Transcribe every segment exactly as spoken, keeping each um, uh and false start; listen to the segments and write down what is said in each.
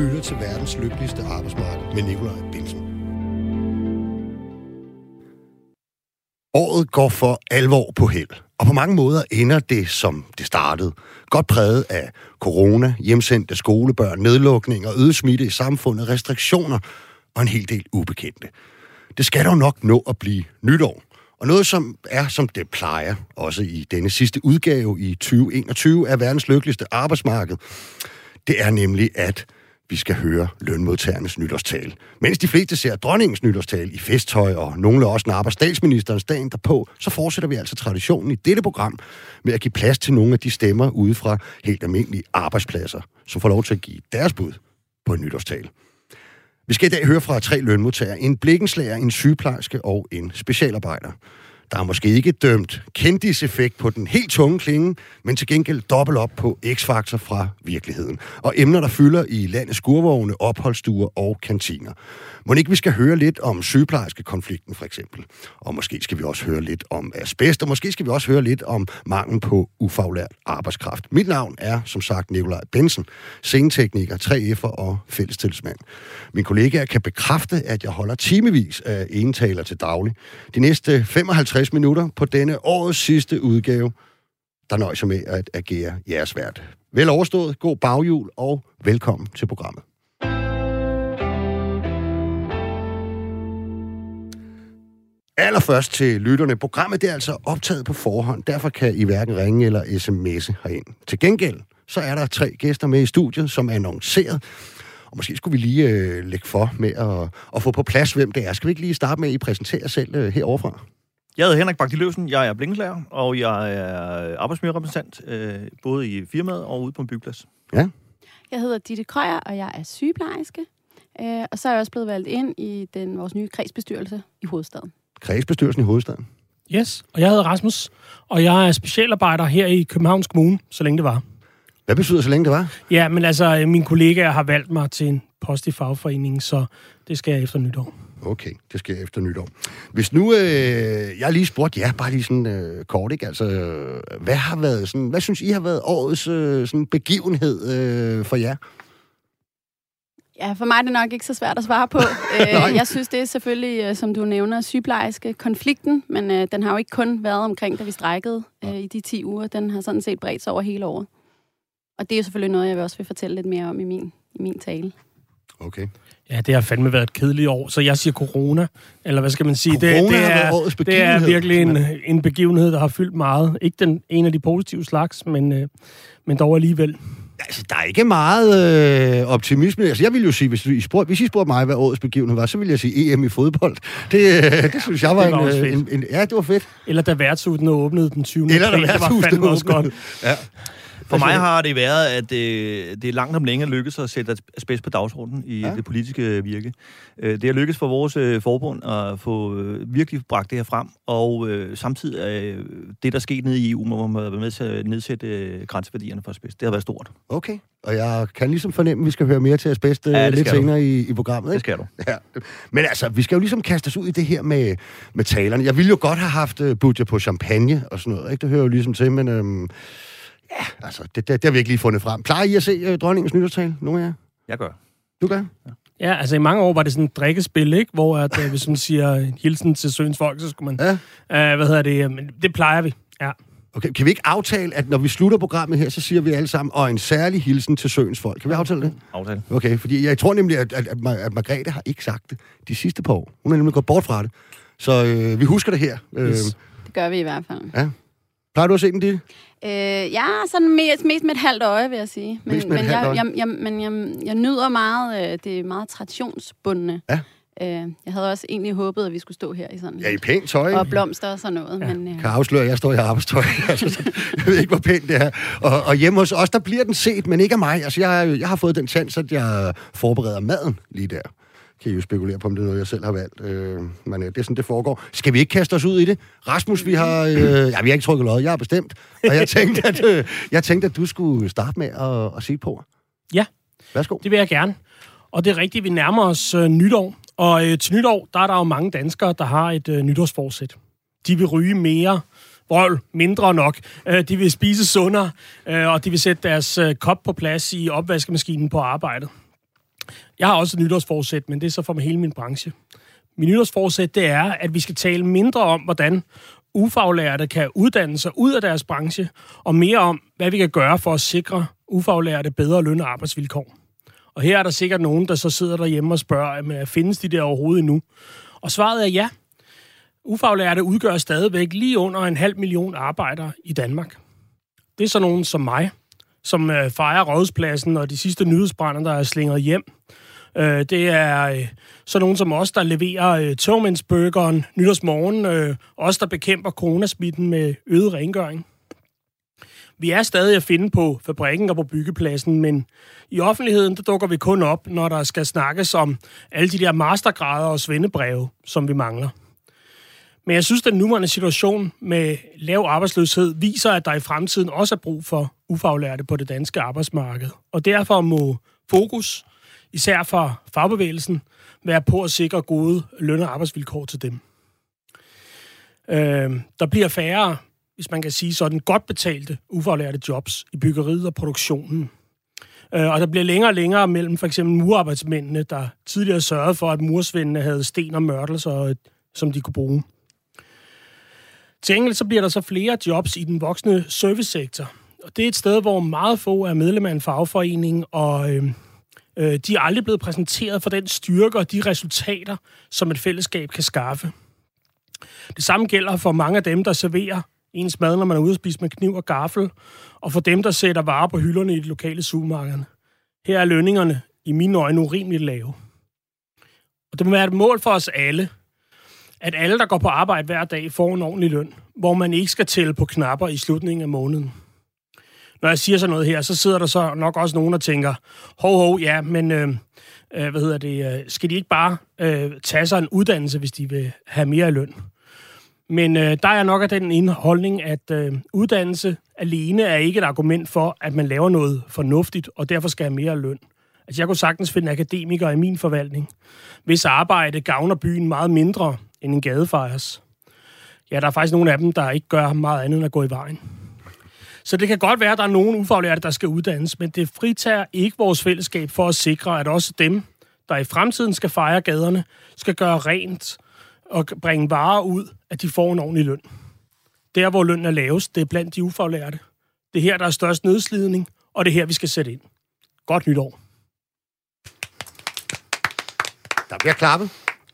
lytter til verdens lykkeligste arbejdsmarked med Nikolaj Bensen. Året går for alvor på held, og på mange måder ender det, som det startede. Godt præget af corona, hjemsendte skolebørn, nedlukning og øget smitte i samfundet, restriktioner og en hel del ubekendte. Det skal dog nok nå at blive nytår. Og noget, som er, som det plejer, også i denne sidste udgave i tyve enogtyve af verdens lykkeligste arbejdsmarked, det er nemlig, at vi skal høre lønmodtagernes nytårstale. Mens de fleste ser dronningens nytårstale i festtøj, og nogle også napper statsministerens dagen derpå, så fortsætter vi altså traditionen i dette program med at give plads til nogle af de stemmer ude fra helt almindelige arbejdspladser, som får lov til at give deres bud på en nytårstale. Vi skal i dag høre fra tre lønmodtagere, en blikkenslager, en sygeplejerske og en specialarbejder. Der er måske ikke dømt kendiseffekt på den helt tunge klinge, men til gengæld dobbelt op på X-faktor fra virkeligheden. Og emner, der fylder i landets skurvogne, opholdsstuer og kantiner. Må ikke vi skal høre lidt om sygeplejerskekonflikten for eksempel. Og måske skal vi også høre lidt om asbest, og måske skal vi også høre lidt om mangel på ufaglært arbejdskraft. Mit navn er, som sagt, Nikolaj Bensen, scenetekniker, tre F'er og fællestilsmand. Min kollegaer kan bekræfte, at jeg holder timevis af enetaler til daglig. De næste femoghalvtreds minutter på denne årets sidste udgave, der nøjes jeg med at agere jeres vært. Vel overstået, god baghjul og velkommen til programmet. Allerførst til lytterne. Programmet det er altså optaget på forhånd, derfor kan I hverken ringe eller sms'e herind. Til gengæld, så er der tre gæster med i studiet, som er annonceret. Og måske skulle vi lige øh, lægge for med at, at få på plads, hvem det er. Skal vi ikke lige starte med, at I præsenterer jer selv øh, heroverfra? Jeg hedder Henrik Bagti-Løvsen, jeg er blikkenslager, og jeg er arbejdsmiljørepræsentant, øh, både i firmaet og ude på en byggeplads. Ja. Jeg hedder Ditte Krøyer, og jeg er sygeplejerske. Øh, og så er jeg også blevet valgt ind i den, vores nye kredsbestyrelse i hovedstaden. Kredsbestyrelsen i hovedstaden? Yes, og jeg hedder Rasmus, og jeg er specialarbejder her i Københavns Kommune, så længe det var. Hvad betyder så længe det var? Ja, men altså, mine kollegaer har valgt mig til en post i fagforeningen, så det skal jeg efter nytår. Okay, det skal jeg efter nytår. Hvis nu, øh, jeg lige spurgte jer, bare lige sådan øh, kort, ikke? Altså, øh, hvad har været sådan, hvad synes I har været årets øh, sådan begivenhed øh, for jer? Ja, for mig er det nok ikke så svært at svare på. øh, jeg synes, det er selvfølgelig, som du nævner, sygeplejerske konflikten, men øh, den har jo ikke kun været omkring, da vi strejkede øh, i de ti uger. Den har sådan set bredt sig over hele året. Og det er jo selvfølgelig noget, jeg vil også vil fortælle lidt mere om i min, i min tale. Okay. Ja, det har fandme været et kedeligt år, så jeg siger corona, eller hvad skal man sige? Corona det, det, er, det er virkelig en, en begivenhed, der har fyldt meget. Ikke den en af de positive slags, men, øh, men dog alligevel. Altså, der er ikke meget øh, optimisme. Altså, jeg vil jo sige, hvis I spurgte, hvis I spurgte mig, hvad årets begivenhed var, så ville jeg sige E M i fodbold. Det, øh, det synes jeg var, det var en, en, en, en... Ja, det var fedt. Eller da værtshusene åbnede den tyvende Eller da værtshusene åbnede. Også godt. Ja. For mig har det været, at det, det er langt om længe lykkedes at sætte asbest på dagsordenen i ja. det politiske virke. Det har lykkedes for vores forbund at få virkelig bragt det her frem, og samtidig er det, der skete nede i E U, hvor man har været med til at nedsætte grænseværdierne for asbest. Det har været stort. Okay, og jeg kan ligesom fornemme, at vi skal høre mere til asbest ja, lidt senere i, i programmet. Ikke? Det skal du. Ja. Men altså, vi skal jo ligesom kaste os ud i det her med, med talerne. Jeg ville jo godt have haft budget på champagne og sådan noget, ikke? Det hører jo ligesom til, men... Øhm Ja, altså, det, det, det har vi ikke lige fundet frem. Plejer I at se uh, dronningens nytårstale? Nogle af jer? Jeg gør. Du gør? Ja. Ja, altså i mange år var det sådan et drikkespil, ikke? Hvor at, uh, hvis man siger hilsen til søens folk, så skulle man... Ja. Uh, hvad hedder det? Men det plejer vi, ja. Okay, kan vi ikke aftale, at når vi slutter programmet her, så siger vi alle sammen, og en særlig hilsen til søens folk. Kan vi aftale det? Aftale. Okay, fordi jeg tror nemlig, at, at, at, at Margrethe har ikke sagt det de sidste par år. Hun er nemlig gået bort fra det. Så øh, vi husker det her. Yes. Det gør vi i hvert fald. Ja. Plejer du at se den, Ditte? Øh, ja, sådan mest, mest med et halvt øje, vil jeg sige. Men, men, jeg, jeg, jeg, men jeg, jeg nyder meget, øh, det er meget traditionsbundne. Ja. Øh, jeg havde også egentlig håbet, at vi skulle stå her i sådan... Ja, i pænt tøj. Og blomster og sådan noget. Ja. Men, øh... Kan afsløre, at jeg står i arbejdstøj. Altså, jeg ved ikke, hvor pænt det er. Og, og hjemme hos os, der bliver den set, men ikke af mig. Altså, jeg, jeg har fået den chance, at jeg forbereder maden lige der. Kan I jo spekulere på, om det er noget, jeg selv har valgt. Øh, men øh, det er sådan, det foregår. Skal vi ikke kaste os ud i det? Rasmus, vi har... Øh, ja, vi har ikke trykket lod. Jeg har bestemt. Og jeg tænkte, at, øh, jeg tænkte, at du skulle starte med at, at sige på. Ja. Værsgo. Det vil jeg gerne. Og det er rigtigt, vi nærmer os øh, nytår. Og øh, til nytår, der er der jo mange danskere, der har et øh, nytårsforsæt. De vil ryge mere, vrøvl, mindre nok. Øh, de vil spise sundere, øh, og de vil sætte deres øh, kop på plads i opvaskemaskinen på arbejdet. Jeg har også et nytårsforsæt, men det er så for hele min branche. Min nytårsforsæt, det er, at vi skal tale mindre om, hvordan ufaglærte kan uddanne sig ud af deres branche, og mere om, hvad vi kan gøre for at sikre ufaglærte bedre løn- og arbejdsvilkår. Og her er der sikkert nogen, der så sidder derhjemme og spørger, findes de der overhovedet endnu? Og svaret er ja. Ufaglærte udgør stadigvæk lige under en halv million arbejdere i Danmark. Det er så nogen som mig, som øh, fejrer Rådhuspladsen og de sidste nyhedsbrænder, der er slingret hjem. Øh, det er øh, så nogen som os, der leverer øh, togmandsburgeren nytårsmorgen, øh, os, der bekæmper coronasmitten med øget rengøring. Vi er stadig at finde på fabrikken og på byggepladsen, men i offentligheden der dukker vi kun op, når der skal snakkes om alle de der mastergrader og svendebreve, som vi mangler. Men jeg synes, at den nuværende situation med lav arbejdsløshed viser, at der i fremtiden også er brug for ufaglærte på det danske arbejdsmarked. Og derfor må fokus, især for fagbevægelsen, være på at sikre gode løn- og arbejdsvilkår til dem. Øh, der bliver færre, hvis man kan sige sådan, godt betalte ufaglærte jobs i byggeriet og produktionen. Øh, og der bliver længere og længere mellem for eksempel murarbejdsmændene, der tidligere sørgede for, at mursvendene havde sten og mørtelser, som de kunne bruge. Til enkelt så bliver der så flere jobs i den voksne servicesektor. Og det er et sted, hvor meget få er medlem af en fagforening, og øh, øh, de er aldrig blevet præsenteret for den styrke og de resultater, som et fællesskab kan skaffe. Det samme gælder for mange af dem, der serverer ens mad, når man er ude at spise med kniv og gaffel, og for dem, der sætter varer på hylderne i de lokale supermarkeder. Her er lønningerne i mine øjne urimeligt lave. Og det må være et mål for os alle, at alle, der går på arbejde hver dag, får en ordentlig løn, hvor man ikke skal tælle på knapper i slutningen af måneden. Når jeg siger sådan noget her, så sidder der så nok også nogen, der tænker, hov, hov, ja, men øh, øh, hvad hedder det, øh, skal de ikke bare øh, tage sig en uddannelse, hvis de vil have mere løn? Men øh, der er nok af den indholdning, at øh, uddannelse alene er ikke et argument for, at man laver noget fornuftigt, og derfor skal have mere løn. Altså, jeg kunne sagtens finde akademikere i min forvaltning, hvis arbejde gavner byen meget mindre end en gadefejers. Ja, der er faktisk nogle af dem, der ikke gør meget andet end at gå i vejen. Så det kan godt være, at der er nogle ufaglærte, der skal uddannes, men det fritager ikke vores fællesskab for at sikre, at også dem, der i fremtiden skal fejre gaderne, skal gøre rent og bringe varer ud, at de får en ordentlig løn. Der, hvor lønnen er lavest, det er blandt de ufaglærte. Det er her, der er størst nedslidning, og det er her, vi skal sætte ind. Godt nytår. Der bliver klappet.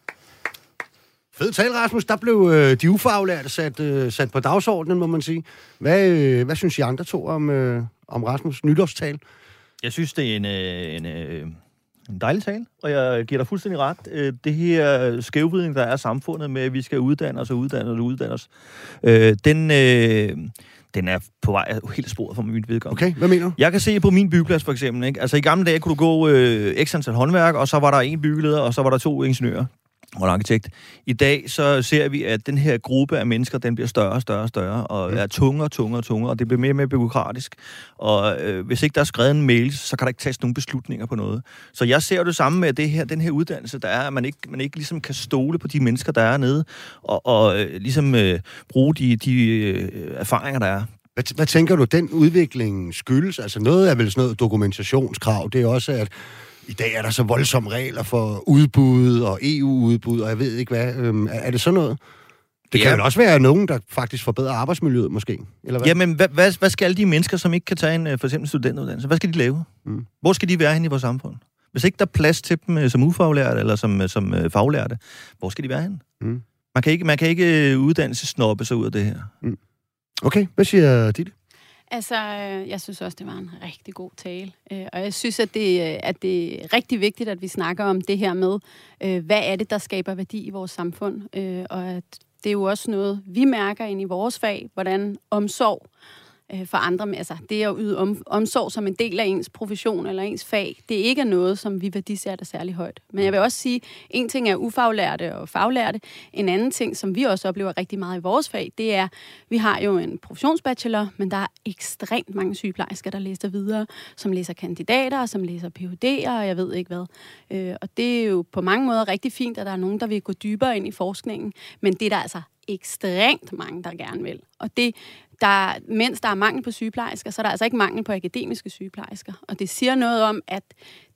Fed tale, Rasmus. Der blev øh, de ufaglærte sat, øh, sat på dagsordenen, må man sige. Hvad, øh, hvad synes I andre to om, øh, om Rasmus' nytårstale? Jeg synes, det er en, øh, en, øh, en dejlig tale, og jeg giver dig fuldstændig ret. Øh, det her skævvridning, der er samfundet med, at vi skal uddanne os og uddanne os og uddanne os, øh, den... Øh, Den er på vej helt sporet for mit vedkommende. Okay, hvad mener du? Jeg kan se på min byggeplads for eksempel, ikke? Altså i gamle dage kunne du gå øh, x antal håndværk, og så var der en byggeleder, og så var der to ingeniører og en arkitekt. I dag så ser vi, at den her gruppe af mennesker, den bliver større og større og større, og er tungere og tungere og tungere, og det bliver mere og mere bureaukratisk. Og øh, hvis ikke der er skrevet en mail, så kan der ikke tages nogen beslutninger på noget. Så jeg ser jo det samme med det her, den her uddannelse, der er, at man ikke, man ikke ligesom kan stole på de mennesker, der er nede, og, og øh, ligesom øh, bruge de, de øh, erfaringer, der er. Hvad, hvad tænker du, den udvikling skyldes? Altså noget er vel sådan noget dokumentationskrav. Det er også, at i dag er der så voldsomme regler for udbud og E U-udbud, og jeg ved ikke hvad. Øhm, er det sådan noget? Det ja. Kan vel også være nogen, der faktisk forbedrer arbejdsmiljøet, måske? Eller hvad? Jamen, hvad, hvad, hvad skal alle de mennesker, som ikke kan tage en for eksempel studentuddannelse, hvad skal de lave? Mm. Hvor skal de være henne i vores samfund? Hvis ikke der er plads til dem som ufaglærte eller som, som faglærte, hvor skal de være henne? Mm. Man kan ikke, man kan ikke uddannelsesnoppe sig ud af det her. Mm. Okay, hvad siger Ditte? Altså, jeg synes også, det var en rigtig god tale. Og jeg synes, at det, at det er rigtig vigtigt, at vi snakker om det her med, hvad er det, der skaber værdi i vores samfund. Og at det er jo også noget, vi mærker ind i vores fag, hvordan omsorg for andre, altså det at yde om, omsorg som en del af ens profession eller ens fag, det ikke er noget, som vi værdisætter særlig højt. Men jeg vil også sige, en ting er ufaglærte og faglærte. En anden ting, som vi også oplever rigtig meget i vores fag, det er, vi har jo en professionsbachelor, men der er ekstremt mange sygeplejersker, der læser videre, som læser kandidater, som læser P H D'er, og jeg ved ikke hvad. Og det er jo på mange måder rigtig fint, at der er nogen, der vil gå dybere ind i forskningen, men det er der altså ekstremt mange, der gerne vil. Og det Der, mens der er mangel på sygeplejersker, så er der altså ikke mangel på akademiske sygeplejersker. Og det siger noget om, at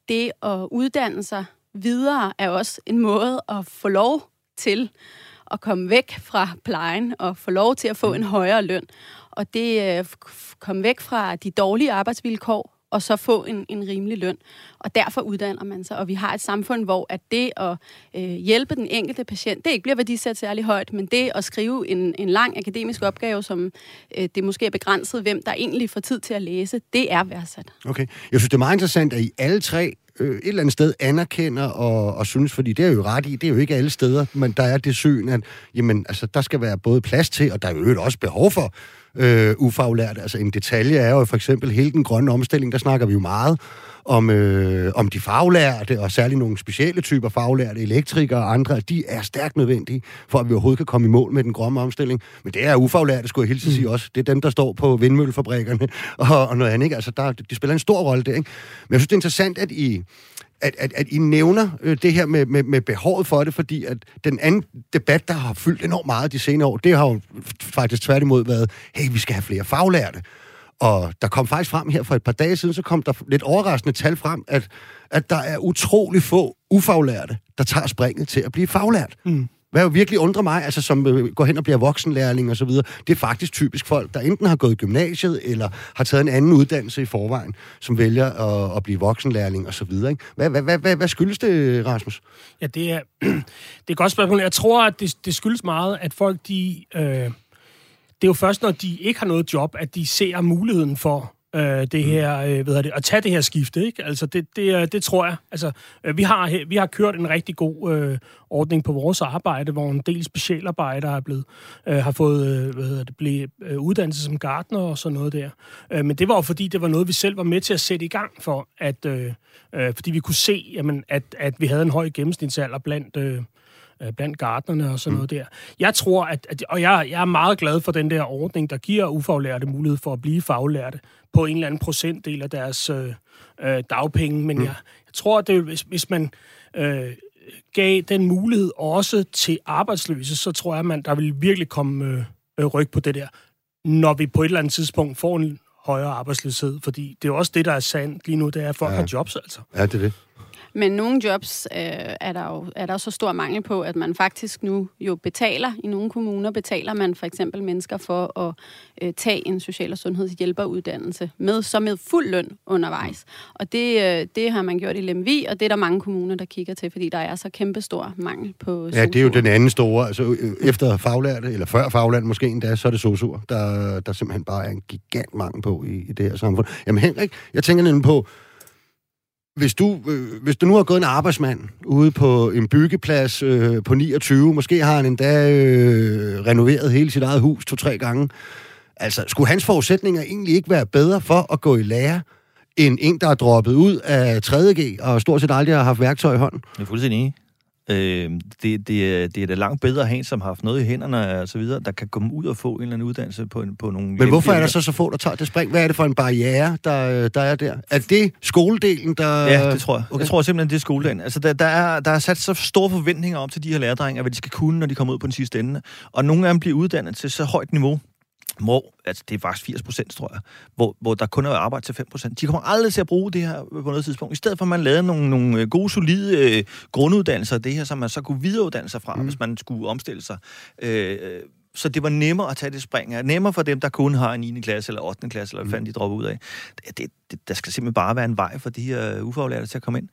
det at uddanne sig videre er også en måde at få lov til at komme væk fra plejen og få lov til at få en højere løn. Og det øh, komme væk fra de dårlige arbejdsvilkår og så få en, en rimelig løn. Og derfor uddanner man sig. Og vi har et samfund, hvor at det at øh, hjælpe den enkelte patient, det ikke bliver værdisat særlig højt, men det at skrive en, en lang akademisk opgave, som øh, det måske er begrænset, hvem der egentlig får tid til at læse, det er værdsat. Okay. Jeg synes, det er meget interessant, at I alle tre øh, et eller andet sted anerkender og, og synes, fordi det er jo ret i, det er jo ikke alle steder, men der er det syn, at jamen, altså, der skal være både plads til, og der er jo også behov for øh, ufaglærte. Altså en detalje er jo for eksempel hele den grønne omstilling, der snakker vi jo meget om, øh, om de faglærte, og særligt nogle specielle typer faglærte, elektrikere og andre, de er stærkt nødvendige, for at vi overhovedet kan komme i mål med den grønne omstilling. Men det er ufaglærte, skulle jeg hilse at sige også. Det er dem, der står på vindmøllefabrikkerne og, og noget andet, ikke? Altså, der, de spiller en stor rolle der, ikke? Men jeg synes, det er interessant, at I, at, at, at I nævner øh, det her med, med, med behovet for det, fordi at den anden debat, der har fyldt enormt meget de senere år, det har jo faktisk tværtimod været, hey, vi skal have flere faglærte. Og der kom faktisk frem her for et par dage siden, så kom der lidt overraskende tal frem, at, at der er utrolig få ufaglærte, der tager springet til at blive faglært. Mm. Hvad jo virkelig undrer mig, altså som øh, går hen og bliver voksenlærling og så videre, det er faktisk typisk folk, der enten har gået i gymnasiet, eller har taget en anden uddannelse i forvejen, som vælger at, at blive voksenlærling og så videre. Ikke? Hvad, hvad, hvad, hvad, hvad skyldes det, Rasmus? Ja, det er, det er et godt spørgsmål. Jeg tror, at det, det skyldes meget, at folk, de... Øh Det er jo først, når de ikke har noget job, at de ser muligheden for øh, det her, øh, hvad det, at tage det her skifte, ikke? Altså, det, det, det tror jeg. Altså, øh, vi, har, vi har kørt en rigtig god øh, ordning på vores arbejde, hvor en del specialarbejdere er blevet, øh, har fået øh, hvad hedder det, blevet, øh, uddannelse som gartner og sådan noget der. Øh, men det var jo fordi, det var noget, vi selv var med til at sætte i gang for, at, øh, øh, fordi vi kunne se, jamen, at, at vi havde en høj gennemsnitsalder blandt... Øh, blandt gartnerne og sådan noget der. Jeg tror, at, at og jeg, jeg er meget glad for den der ordning, der giver ufaglærte mulighed for at blive faglærte på en eller anden procentdel af deres øh, øh, dagpenge. Men mm. jeg, jeg tror, at det, hvis, hvis man øh, gav den mulighed også til arbejdsløse, så tror jeg, at man, der vil virkelig komme øh, ryg på det der, når vi på et eller andet tidspunkt får en højere arbejdsløshed. Fordi det er også det, der er sandt lige nu, det er, at folk ja. har jobs, altså. Ja, det er det. Men nogle jobs øh, er der jo er der så stor mangel på, at man faktisk nu jo betaler, i nogle kommuner betaler man for eksempel mennesker for at øh, tage en social- og sundhedshjælperuddannelse med, så med fuld løn undervejs. Og det, øh, det har man gjort i Lemvig, og det er der mange kommuner, der kigger til, fordi der er så kæmpestor mangel på sosuer. Ja, det er jo den anden store, altså efter faglærte, eller før faglærte måske endda, så er det sosuer, der, der simpelthen bare er en gigant mangel på i, i det her samfund. Jamen Henrik, jeg tænker nemlig på, Hvis du, øh, hvis du nu har gået en arbejdsmand ude på en byggeplads øh, på niogtyve, måske har han endda øh, renoveret hele sit eget hus to-tre gange, altså skulle hans forudsætninger egentlig ikke være bedre for at gå i lære, end en, der er droppet ud af tredje G og stort set aldrig har haft værktøj i hånden? Jeg er fuldstændig enig. Øh, det, det, er, det er da langt bedre at have en, som har haft noget i hænderne og så videre, der kan komme ud og få en eller anden uddannelse på, på nogle... Men hvorfor er der så så få, der tager det spring? Hvad er det for en barriere, der, der er der? Er det skoledelen, der... Ja, det tror jeg. Okay. Jeg tror simpelthen, det er skoledelen. Altså, der, der, er, der er sat så store forventninger op til de her lærdrenge, hvad de skal kunne, når de kommer ud på den sidste ende. Og nogle af dem bliver uddannet til så højt niveau, hvor, altså det er faktisk firs procent, tror jeg, hvor, hvor der kun er arbejde til fem procent. De kommer aldrig til at bruge det her på noget tidspunkt. I stedet for, at man lavede nogle, nogle gode, solide øh, grunduddannelser, det her, som man så kunne videreuddanne sig fra, mm. hvis man skulle omstille sig. Øh, så det var nemmere at tage det spring. Nemmere for dem, der kun har en niende klasse eller ottende klasse, eller hvad fanden de dropper ud af. Det, det, det, der skal simpelthen bare være en vej for de her ufaglærte til at komme ind.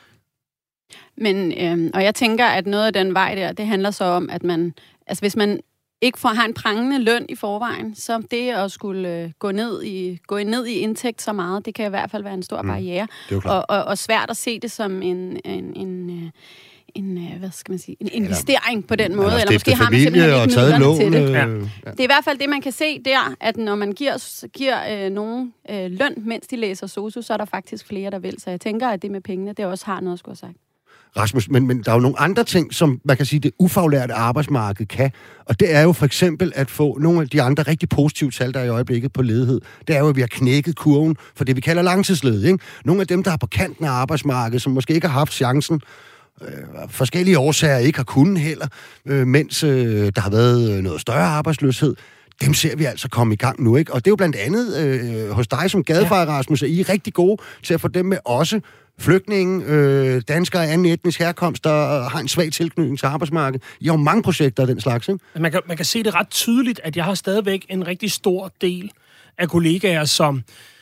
Men, øh, og jeg tænker, at noget af den vej der, det handler så om, at man, altså hvis man ikke får, har en prangende løn i forvejen, så det at skulle øh, gå, ned i, gå ned i indtægt så meget, det kan i hvert fald være en stor mm. barriere. Og, og, og svært at se det som en, en, en, en hvad skal man sige, en investering på den måde. Eller, eller måske har man simpelthen ikke midlerne lån, til det. Øh, ja. Det er i hvert fald det, man kan se der, at når man giver, giver øh, nogen øh, løn, mens de læser sosu, så er der faktisk flere, der vil. Så jeg tænker, at det med pengene, det også har noget at skulle have sagt. Rasmus, men, men der er jo nogle andre ting, som man kan sige, det ufaglærte arbejdsmarked kan, og det er jo for eksempel at få nogle af de andre rigtig positive tal, der er i øjeblikket på ledighed. Det er jo, at vi har knækket kurven for det, vi kalder langtidsledighed, ikke? Nogle af dem, der er på kanten af arbejdsmarkedet, som måske ikke har haft chancen, øh, forskellige årsager ikke har kunnet heller, øh, mens øh, der har været noget større arbejdsløshed, dem ser vi altså komme i gang nu, ikke? Og det er jo blandt andet øh, hos dig som gadefar, Rasmus, er I rigtig gode til at få dem med også flygtninge, øh, danskere af anden etnisk herkomst, der har en svag tilknytning til arbejdsmarkedet. I har jo mange projekter af den slags, ikke? Man kan, man kan se det ret tydeligt, at jeg har stadigvæk en rigtig stor del af kollegaer, som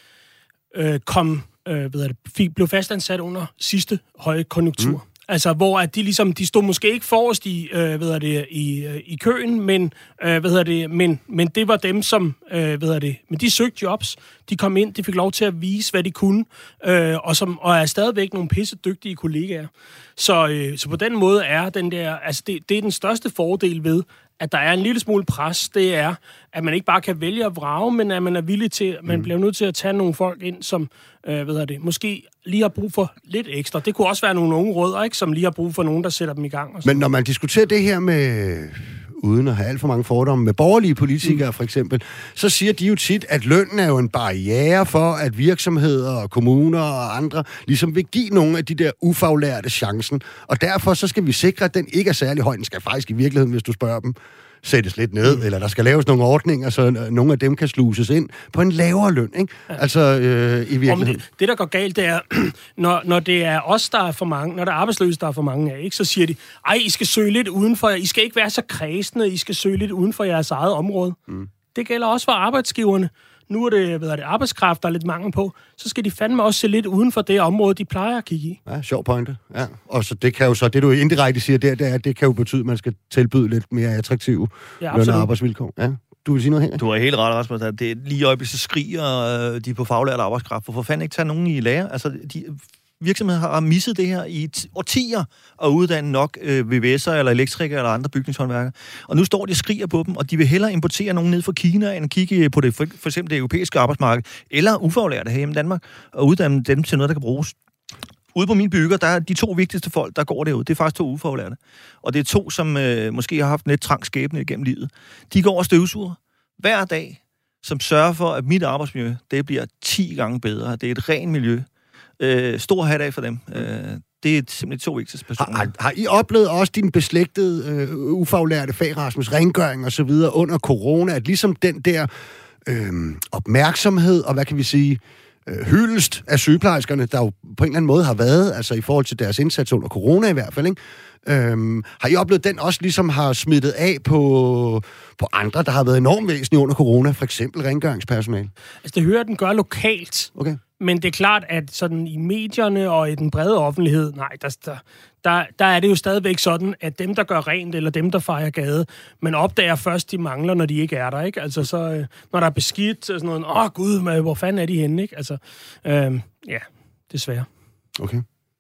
øh, kom, øh, ved jeg, fik, blev fastansat under sidste høje konjunktur. Mm. Altså, hvor at de ligesom, de stod måske ikke forrest i, øh, ved det, i, øh, i køen, men, øh, ved det, men, men det var dem, som, øh, ved det, men de søgte jobs, de kom ind, de fik lov til at vise, hvad de kunne, øh, og, som, og er stadigvæk nogle pisse dygtige kollegaer. Så, øh, så på den måde er den der, altså det, det er den største fordel ved, at der er en lille smule pres, det er, at man ikke bare kan vælge at vrage, men at man er villig til, man mm. bliver nødt til at tage nogle folk ind, som, øh, ved jeg det, måske lige har brug for lidt ekstra. Det kunne også være nogle unge rødder, ikke, som lige har brug for nogen, der sætter dem i gang. Og men når man diskuterer det her med, uden at have alt for mange fordomme, med borgerlige politikere mm. for eksempel, så siger de jo tit, at lønnen er jo en barriere for, at virksomheder og kommuner og andre ligesom vil give nogle af de der ufaglærte chancen. Og derfor så skal vi sikre, at den ikke er særlig høj. Den skal faktisk i virkeligheden, hvis du spørger dem, sættes lidt ned, mm. eller der skal laves nogle ordninger, så nogle af dem kan sluses ind på en lavere løn, ikke? Ja. Altså, øh, i virkeligheden. Det, det, der går galt, det er, når, når det er os, der er for mange, når der er arbejdsløse, der er for mange af, ikke, så siger de, ej, I skal søge lidt udenfor, I skal ikke være så kredsende, I skal søge lidt uden for jeres eget område. Mm. Det gælder også for arbejdsgiverne. Nu er det, hvad er det, arbejdskraft, der er lidt mangel på, så skal de fandme også se lidt uden for det område, de plejer at kigge i. Ja, sjov pointe. Ja. Og så det kan jo så, det du indirekte siger der, det er, det kan jo betyde, at man skal tilbyde lidt mere attraktive ja, løn- og arbejdsvilkår. Ja. Du vil sige noget her? Du har helt ret, Rasmus. Det er lige i øjeblikket, så skriger de på faglært arbejdskraft. Hvorfor fanden ikke tage nogen i lære? Altså, de virksomheder har misset det her i årtier at uddanne nok øh, V V S'er eller elektrikere eller andre bygningshåndværkere. Og nu står de og skriger på dem, og de vil hellere importere nogen ned fra Kina, end at kigge på det, for, for eksempel det europæiske arbejdsmarked, eller ufaglærte her hjemme i Danmark, og uddanne dem til noget, der kan bruges. Ude på min bygger, der er de to vigtigste folk, der går derud. Det er faktisk to ufaglærte. Og det er to, som øh, måske har haft en lidt trang skæbne igennem livet. De går og støvsuger hver dag, som sørger for, at mit arbejdsmiljø, det bliver ti gange bedre. Det er et rent miljø. Øh, stor hat af for dem. Øh, det er simpelthen to vigtigste personer. Har, har I oplevet også din beslægtede, øh, ufaglærte fag, Rasmus, rengøring og så videre under corona, at ligesom den der øh, opmærksomhed og, hvad kan vi sige, øh, hyldest af sygeplejerskerne, der jo på en eller anden måde har været, altså i forhold til deres indsats under corona i hvert fald, ikke? Øhm, har I oplevet, den også ligesom har smittet af på, på andre, der har været enormt væsentlige under corona, for eksempel rengøringspersonale? Altså, det hører den gør lokalt. Okay. Men det er klart, at sådan i medierne og i den brede offentlighed, nej, der, der, der, der er det jo stadigvæk sådan, at dem, der gør rent, eller dem, der fejrer gade, man opdager først, de mangler, når de ikke er der, ikke? Altså, så, når der er beskidt, så sådan noget, åh gud, men hvor fanden er de henne, ikke? Altså, øhm, ja, desværre. Okay.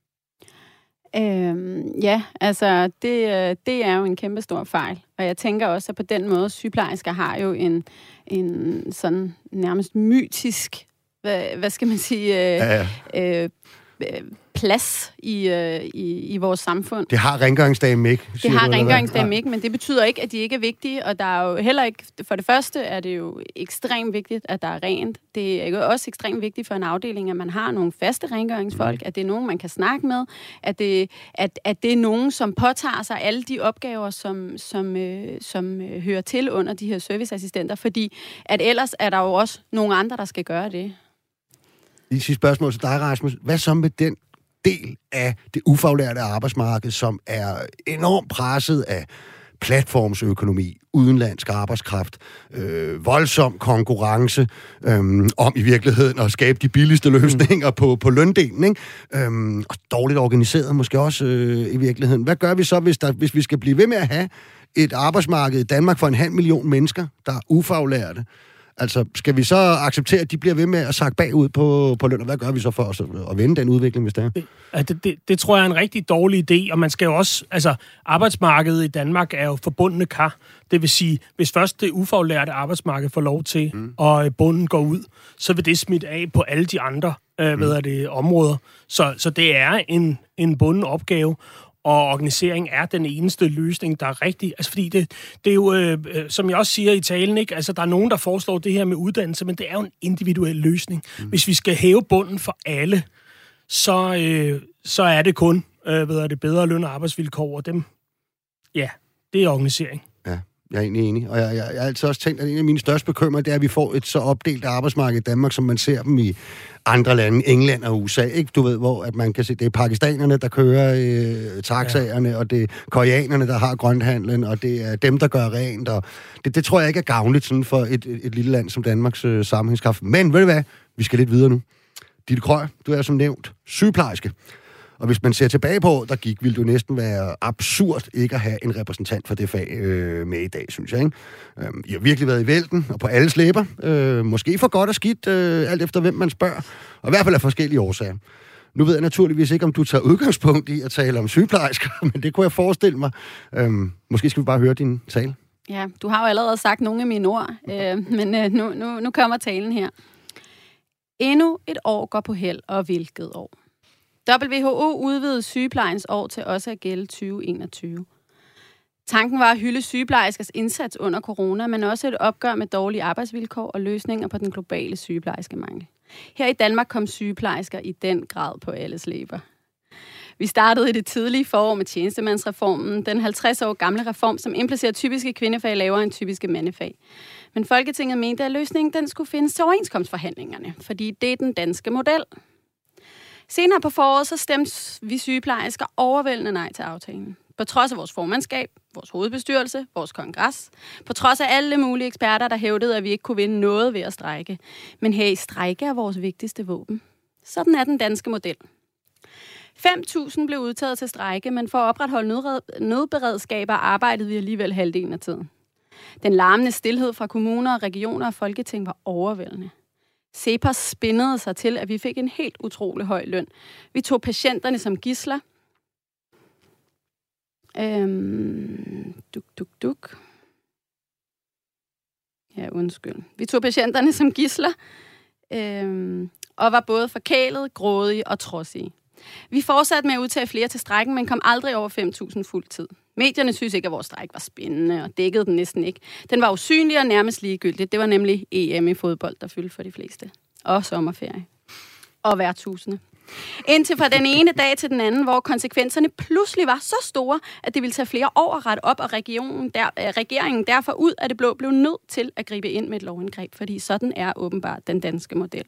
Øhm, ja, altså, det, det er jo en kæmpe stor fejl. Og jeg tænker også, at på den måde, sygeplejersker har jo en, en sådan nærmest mytisk, hvad, hvad skal man sige, øh, ja, ja. Øh, plads i, øh, i, i vores samfund. Det har rengøringsdagen ikke. Det har rengøringsdagen ikke, men det betyder ikke, at de ikke er vigtige, og der er jo heller ikke, for det første er det jo ekstremt vigtigt, at der er rent. Det er jo også ekstremt vigtigt for en afdeling, at man har nogle faste rengøringsfolk, mm. at det er nogen, man kan snakke med, at det, at, at det er nogen, som påtager sig alle de opgaver, som, som, øh, som øh, hører til under de her serviceassistenter, fordi at ellers er der jo også nogle andre, der skal gøre det. Lige sidste spørgsmål til dig, Rasmus. Hvad så med den del af det ufaglærte arbejdsmarked, som er enormt presset af platformsøkonomi, udenlandsk arbejdskraft, øh, voldsom konkurrence øh, om i virkeligheden at skabe de billigste løsninger mm. på, på løndelen, ikke? Øh, og dårligt organiseret måske også øh, i virkeligheden. Hvad gør vi så, hvis, der, hvis vi skal blive ved med at have et arbejdsmarked i Danmark for en halv million mennesker, der er ufaglærte? Altså, skal vi så acceptere, at de bliver ved med at sakke bagud på, på løn, og hvad gør vi så for os at, at vende den udvikling, hvis det er? Det, det, det, det tror jeg er en rigtig dårlig idé, og man skal jo også, altså, arbejdsmarkedet i Danmark er jo forbundne kar. Det vil sige, hvis først det ufaglærte arbejdsmarked får lov til, mm. og bunden går ud, så vil det smitte af på alle de andre øh, mm. hvad er det, områder. Så, så det er en, en bunden opgave, og organisering er den eneste løsning, der er rigtig. Altså, fordi det, det er jo, øh, som jeg også siger i talen, ikke? Altså, der er nogen, der foreslår det her med uddannelse, men det er jo en individuel løsning. Mm. Hvis vi skal hæve bunden for alle, så, øh, så er det kun øh, hvad er det, bedre løn- og arbejdsvilkår, og dem, ja, det er organisering. Ja. Jeg er egentlig enig. Og jeg, jeg, jeg har altid også tænkt, at en af mine største bekymringer, det er, at vi får et så opdelt arbejdsmarked i Danmark, som man ser dem i andre lande, England og U S A. Ikke? Du ved, hvor at man kan se, det er pakistanerne, der kører øh, taxaerne, ja. Og det er koreanerne, der har grønthandlen, og det er dem, der gør rent. Og det, det tror jeg ikke er gavnligt sådan for et, et, et lille land som Danmarks øh, sammenhængskraft. Men ved du hvad? Vi skal lidt videre nu. Ditte Krøyer, du er som nævnt sygeplejerske. Og hvis man ser tilbage på, der gik, ville det jo næsten være absurd ikke at have en repræsentant for det fag øh, med i dag, synes jeg. Ikke? Øhm, I har virkelig været i vælten, og på alle slæber. Øh, måske for godt og skidt, øh, alt efter hvem man spørger. Og i hvert fald af forskellige årsager. Nu ved jeg naturligvis ikke, om du tager udgangspunkt i at tale om sygeplejersker, men det kunne jeg forestille mig. Øhm, måske skal vi bare høre din tale. Ja, du har jo allerede sagt nogle af mine ord, øh, men øh, nu, nu, nu kommer talen her. Endnu et år går på held, og hvilket år? W H O udvidede sygeplejens år til også at gælde tyve enogtyve. Tanken var at hylde sygeplejerskers indsats under corona, men også et opgør med dårlige arbejdsvilkår og løsninger på den globale sygeplejerskemangel. Her i Danmark kom sygeplejersker i den grad på alles læber. Vi startede i det tidlige forår med tjenestemandsreformen, den halvtreds år gamle reform, som implicerer typiske kvindefag lavere end typiske mandefag. Men Folketinget mente, at løsningen den skulle findes til overenskomstforhandlingerne, fordi det er den danske model. Senere på foråret så stemte vi sygeplejersker overvældende nej til aftalen. På trods af vores formandskab, vores hovedbestyrelse, vores kongres, på trods af alle mulige eksperter, der hævdede, at vi ikke kunne vinde noget ved at strejke. Men hey, strejke er vores vigtigste våben. Sådan er den danske model. fem tusind blev udtaget til strejke, men for at opretholde nødberedskaber arbejdede vi alligevel halvdelen af tiden. Den larmende stilhed fra kommuner, regioner og folketing var overvældende. CEPOS spindede sig til, at vi fik en helt utrolig høj løn. Vi tog patienterne som gidsler. Øhm, duk, duk, duk. Ja, undskyld. Vi tog patienterne som gidsler, øhm, og var både forkælet, grådige og trodsige. Vi fortsatte med at udtage flere til strejken, men kom aldrig over fem tusind fuld tid. Medierne synes ikke, at vores strejke var spændende, og dækkede den næsten ikke. Den var usynlig og nærmest ligegyldig. Det var nemlig E M i fodbold, der fyldte for de fleste. Og sommerferie. Og værtshusene. Indtil fra den ene dag til den anden, hvor konsekvenserne pludselig var så store, at det ville tage flere år at rette op, og regionen der, regeringen derfor ud af det blå blev nødt til at gribe ind med et lovindgreb, fordi sådan er åbenbart den danske model.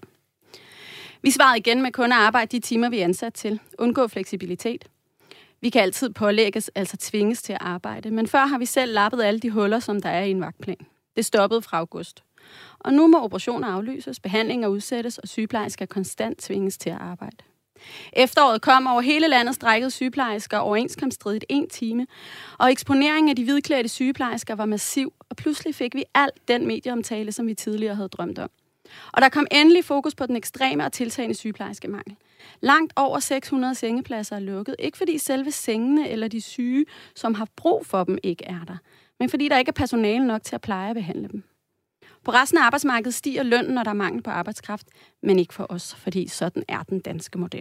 Vi svarede igen med kun at arbejde de timer, vi er ansat til. Undgå fleksibilitet. Vi kan altid pålægges, altså tvinges til at arbejde, men før har vi selv lappet alle de huller, som der er i en vagtplan. Det stoppede fra august. Og nu må operationer aflyses, behandlinger udsættes, og sygeplejersker konstant tvinges til at arbejde. Efteråret kom over hele landet strækkede sygeplejersker overenskomststridigt en time, og eksponeringen af de hvidklædte sygeplejersker var massiv, og pludselig fik vi al den medieomtale, som vi tidligere havde drømt om. Og der kom endelig fokus på den ekstreme og tiltagende sygeplejerskemangel. Langt over seks hundrede sengepladser er lukket, ikke fordi selve sengene eller de syge, som har brug for dem, ikke er der, men fordi der ikke er personale nok til at pleje og behandle dem. På resten af arbejdsmarkedet stiger lønnen, når der er mangel på arbejdskraft, men ikke for os, fordi sådan er den danske model.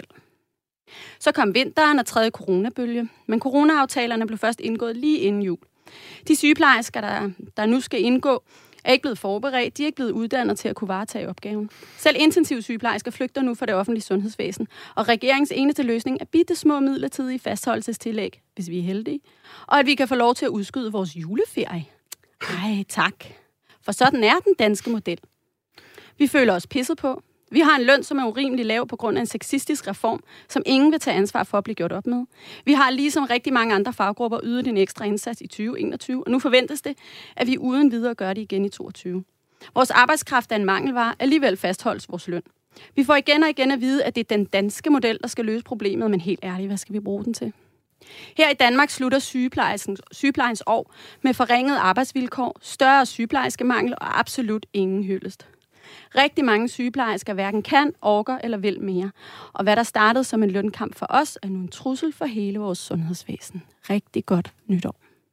Så kom vinteren og tredje coronabølge, men coronaaftalerne blev først indgået lige inden jul. De sygeplejersker, der, der nu skal indgå, er ikke blevet forberedt, de er ikke blevet uddannet til at kunne varetage opgaven. Selv intensiv sygeplejersker flygter nu fra det offentlige sundhedsvæsen, og regeringens eneste løsning er bitte små midlertidige fastholdelsestillæg, hvis vi er heldige, og at vi kan få lov til at udskyde vores juleferie. Ej, tak. For sådan er den danske model. Vi føler os pisset på. Vi har en løn, som er urimelig lav på grund af en sexistisk reform, som ingen vil tage ansvar for at blive gjort op med. Vi har ligesom rigtig mange andre faggrupper ydet en ekstra indsats i tyve enogtyve, og nu forventes det, at vi uden videre gør det igen i toogtyve. Vores arbejdskraft er en mangelvare, alligevel fastholdes vores løn. Vi får igen og igen at vide, at det er den danske model, der skal løse problemet, men helt ærligt, hvad skal vi bruge den til? Her i Danmark slutter sygeplejens år med forringede arbejdsvilkår, større sygeplejerskemangel og absolut ingen hyldest. Rigtig mange sygeplejersker hverken kan, orker eller vil mere. Og hvad der startede som en lønkamp for os, er nu en trussel for hele vores sundhedsvæsen. Rigtig godt nytår.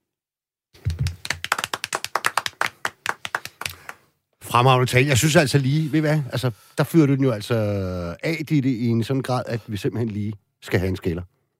Fremragende tale. Jeg synes altså lige, ved hvad? Altså, der fyrer du den jo altså af i det i en sådan grad, at vi simpelthen lige skal have en skiller.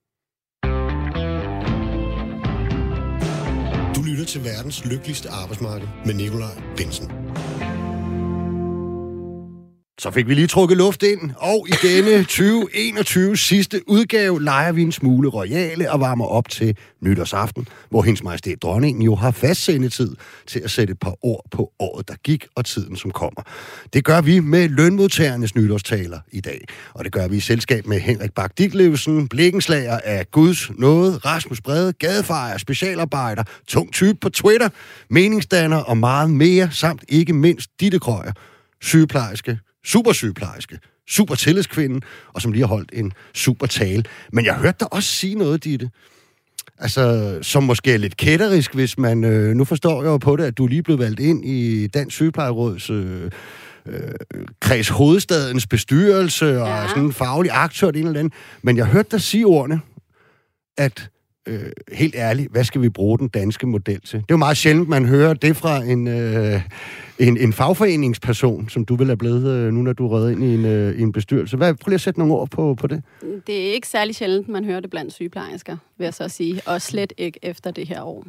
Du lytter til verdens lykkeligste arbejdsmarked med Nikolaj Bensen. Så fik vi lige trukket luft ind, og i denne tyve enogtyve sidste udgave leger vi en smule royale og varmer op til nytårsaften, hvor hendes majestæt dronningen jo har fast sendetid til at sætte et par ord på året, der gik, og tiden, som kommer. Det gør vi med lønmodtagernes nytårstaler i dag, og det gør vi i selskab med Henrik Bak Ditlevsen, blikkenslager af Guds nåde, Rasmus Brede, gadefejer, specialarbejder, tung type på Twitter, meningsdanner og meget mere, samt ikke mindst Ditte Krøyer, sygeplejerske, supersygeplejerske, super tillidskvinde, og som lige har holdt en super tale. Men jeg hørte dig også sige noget, Ditte. Altså, som måske er lidt kætterisk, hvis man... Øh, nu forstår jeg jo på det, at du lige blev valgt ind i Dansk Sygeplejeråds øh, øh, kreds hovedstadens bestyrelse, og ja. Sådan en faglig aktør, det ene eller andet. Men jeg hørte dig sige ordene, at øh, helt ærligt, hvad skal vi bruge den danske model til? Det er jo meget sjældent, man hører det fra en... Øh, En, en fagforeningsperson, som du vil have blevet, øh, nu når du er reddet ind i en, øh, i en bestyrelse. Hvad, prøv lige at sætte nogle ord på, på det. Det er ikke særlig sjældent, man hører det blandt sygeplejersker, vil jeg så sige, og slet ikke efter det her år.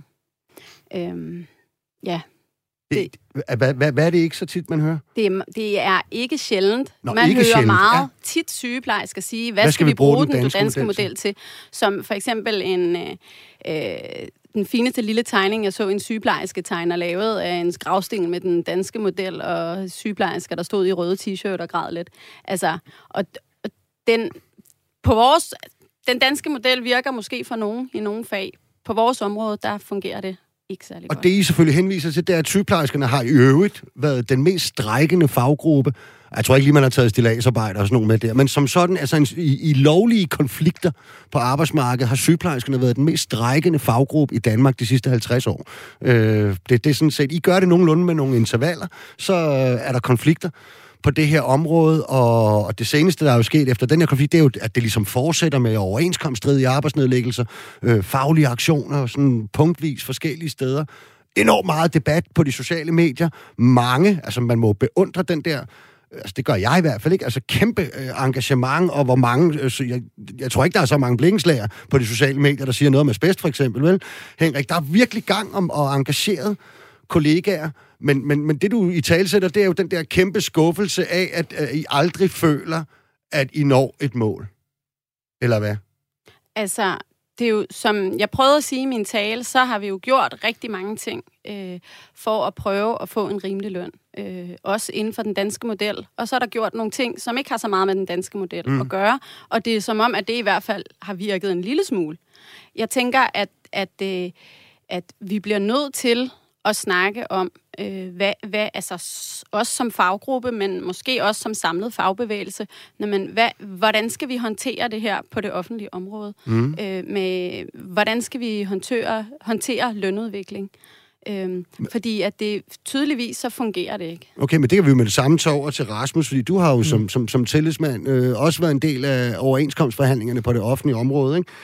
Øhm, ja. Det, hvad, hvad, hvad er det ikke så tit, man hører? Det er, det er ikke sjældent. Nå, man ikke hører sjældent. meget Ja. tit sygeplejersker sige, hvad, hvad skal vi bruge den danske, danske model, model til? til? Som for eksempel en... Øh, den fineste lille tegning, jeg så en sygeplejerske tegner lavet af en gravsten med den danske model, og sygeplejersker, der stod i røde t-shirt og græd lidt. Altså, og, og den, på vores, den danske model virker måske for nogen i nogle fag. På vores område, der fungerer det ikke særlig godt. Og det, I selvfølgelig henviser til, det er, at sygeplejerskerne har i øvrigt været den mest strejkende faggruppe. Jeg tror ikke lige, man har taget stilladsarbejder og sådan noget med der, men som sådan, altså en, i, i lovlige konflikter på arbejdsmarkedet, har sygeplejerskerne været den mest strejkende faggruppe i Danmark de sidste halvtreds år. Øh, det, det er sådan set, I gør det nogenlunde med nogle intervaller, så er der konflikter på det her område, og, og det seneste, der er jo sket efter den her konflikt, det er jo, at det ligesom fortsætter med overenskomststridige arbejdsnedlæggelser, øh, faglige aktioner, sådan punktvis forskellige steder. Enormt meget debat på de sociale medier. Mange, altså man må beundre den der, altså det gør jeg i hvert fald ikke, altså kæmpe øh, engagement, og hvor mange, øh, jeg, jeg tror ikke, der er så mange blikkenslager på de sociale medier, der siger noget om asbest for eksempel, vel? Henrik, der er virkelig gang om at engagere kollegaer, men, men, men det du i tale sætter, det er jo den der kæmpe skuffelse af, at øh, I aldrig føler, at I når et mål. Eller hvad? Altså, det er jo, som jeg prøvede at sige i min tale, så har vi jo gjort rigtig mange ting øh, for at prøve at få en rimelig løn. Øh, også inden for den danske model. Og så er der gjort nogle ting, som ikke har så meget med den danske model mm. at gøre. Og det er som om, at det i hvert fald har virket en lille smule. Jeg tænker, at, at, øh, at vi bliver nødt til at snakke om, øh, hvad, hvad, altså også som faggruppe, men måske også som samlet fagbevægelse, men hvad, hvordan skal vi håndtere det her på det offentlige område? Mm. Øh, med, hvordan skal vi håndtere, håndtere lønudvikling? Øhm, fordi at det tydeligvis så fungerer det ikke. Okay, men det kan vi jo med det samme tage over til Rasmus, fordi du har jo mm. som, som, som tillidsmand øh, også været en del af overenskomstforhandlingerne på det offentlige område, ikke?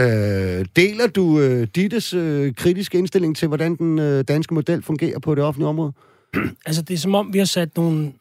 Øh, deler du øh, Dittes øh, kritiske indstilling til, hvordan den øh, danske model fungerer på det offentlige område? Altså, det er som om, vi har sat nogle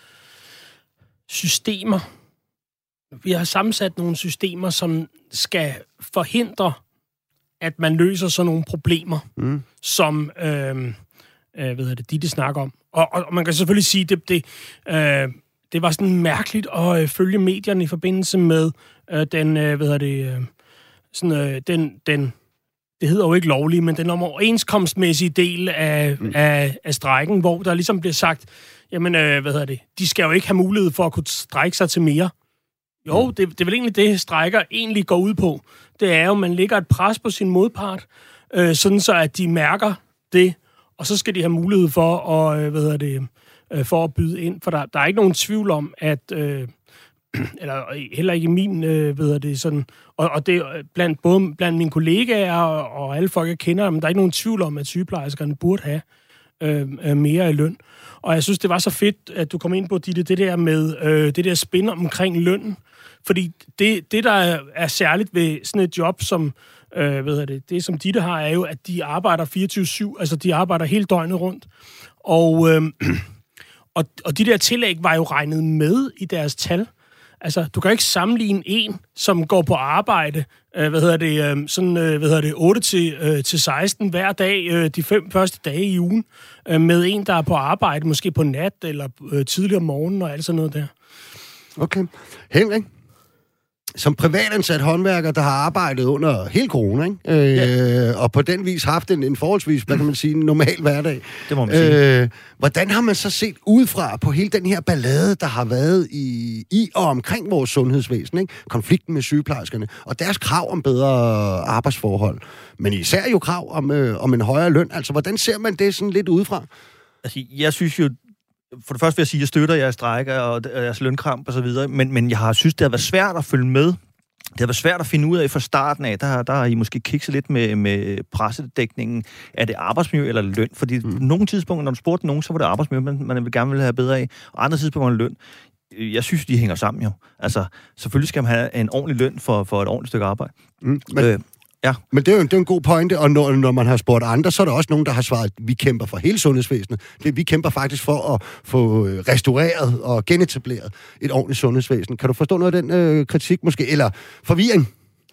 systemer. Vi har sammensat nogle systemer, som skal forhindre, at man løser sådan nogle problemer, mm. som øh, øh, hvad hedder det, Ditte snakker om. Og, og, og man kan selvfølgelig sige, det det, øh, det var sådan mærkeligt at øh, følge medierne i forbindelse med øh, den, øh, hvad hedder det, øh, sådan, øh, den, den, det hedder jo ikke lovlige, men den overenskomstmæssige del af, mm. af, af strejken, hvor der ligesom bliver sagt, jamen, øh, hvad hedder det, de skal jo ikke have mulighed for at kunne strække sig til mere. Jo, det, det er vel egentlig det, strejker egentlig går ud på. Det er jo, at man lægger et pres på sin modpart, øh, sådan så at de mærker det, og så skal de have mulighed for at, øh, hvad hedder det, øh, for at byde ind. For der, der er ikke nogen tvivl om, at, øh, eller heller ikke min, øh, hvad hedder det, sådan, og, og det blandt både blandt mine kollegaer og, og alle folk, jeg kender, men der er ikke nogen tvivl om, at sygeplejerskerne burde have øh, mere i løn. Og jeg synes, det var så fedt, at du kom ind på det, det der med øh, det der spin omkring lønnen. Fordi det, det der er, er særligt ved sådan et job, som øh, hvad det, det som Ditte har, er jo, at de arbejder fireogtyve syv, altså de arbejder hele døgnet rundt. Og, øh, og, og de der tillæg var jo regnet med i deres tal. Altså, du kan ikke sammenligne en, som går på arbejde, øh, hvad hedder det, øh, sådan, øh, hvad hedder det, otte til seksten hver dag, øh, de fem første dage i ugen, øh, med en, der er på arbejde, måske på nat eller øh, tidligere om morgenen og alt sådan noget der. Okay. Henrik? Som privatansat håndværker, der har arbejdet under hele corona, ikke? Øh, ja. Og på den vis haft en, en forholdsvis, hvad kan man sige, en normal hverdag. Det må man sige. Øh, hvordan har man så set udefra på hele den her ballade, der har været i, i og omkring vores sundhedsvæsen, ikke? Konflikten med sygeplejerskerne, og deres krav om bedre arbejdsforhold, men især jo krav om, øh, om en højere løn. Altså, hvordan ser man det sådan lidt udefra? Altså, jeg synes jo, for det første vil jeg sige, at jeg støtter jeres strejker og jeres lønkramp og så videre, men, men jeg har synes, det har været svært at følge med. Det har været svært at finde ud af fra starten af. Der, der har I måske kikset lidt med, med pressedækningen. Er det arbejdsmiljø eller løn? Fordi mm. på nogle tidspunkter, når du spurgte nogen, så var det arbejdsmiljø, man, man vil gerne vil have bedre af. Og andre tidspunkter var det løn. Jeg synes, de hænger sammen jo. Altså, selvfølgelig skal man have en ordentlig løn for, for et ordentligt stykke arbejde. Mm. Men... Øh, Ja. Men det er jo det er en god pointe, og når, når man har spurgt andre, så er der også nogen, der har svaret, at vi kæmper for hele sundhedsvæsenet. Det, vi kæmper faktisk for at få restaureret og genetableret et ordentligt sundhedsvæsen. Kan du forstå noget af den øh, kritik måske, eller forvirring?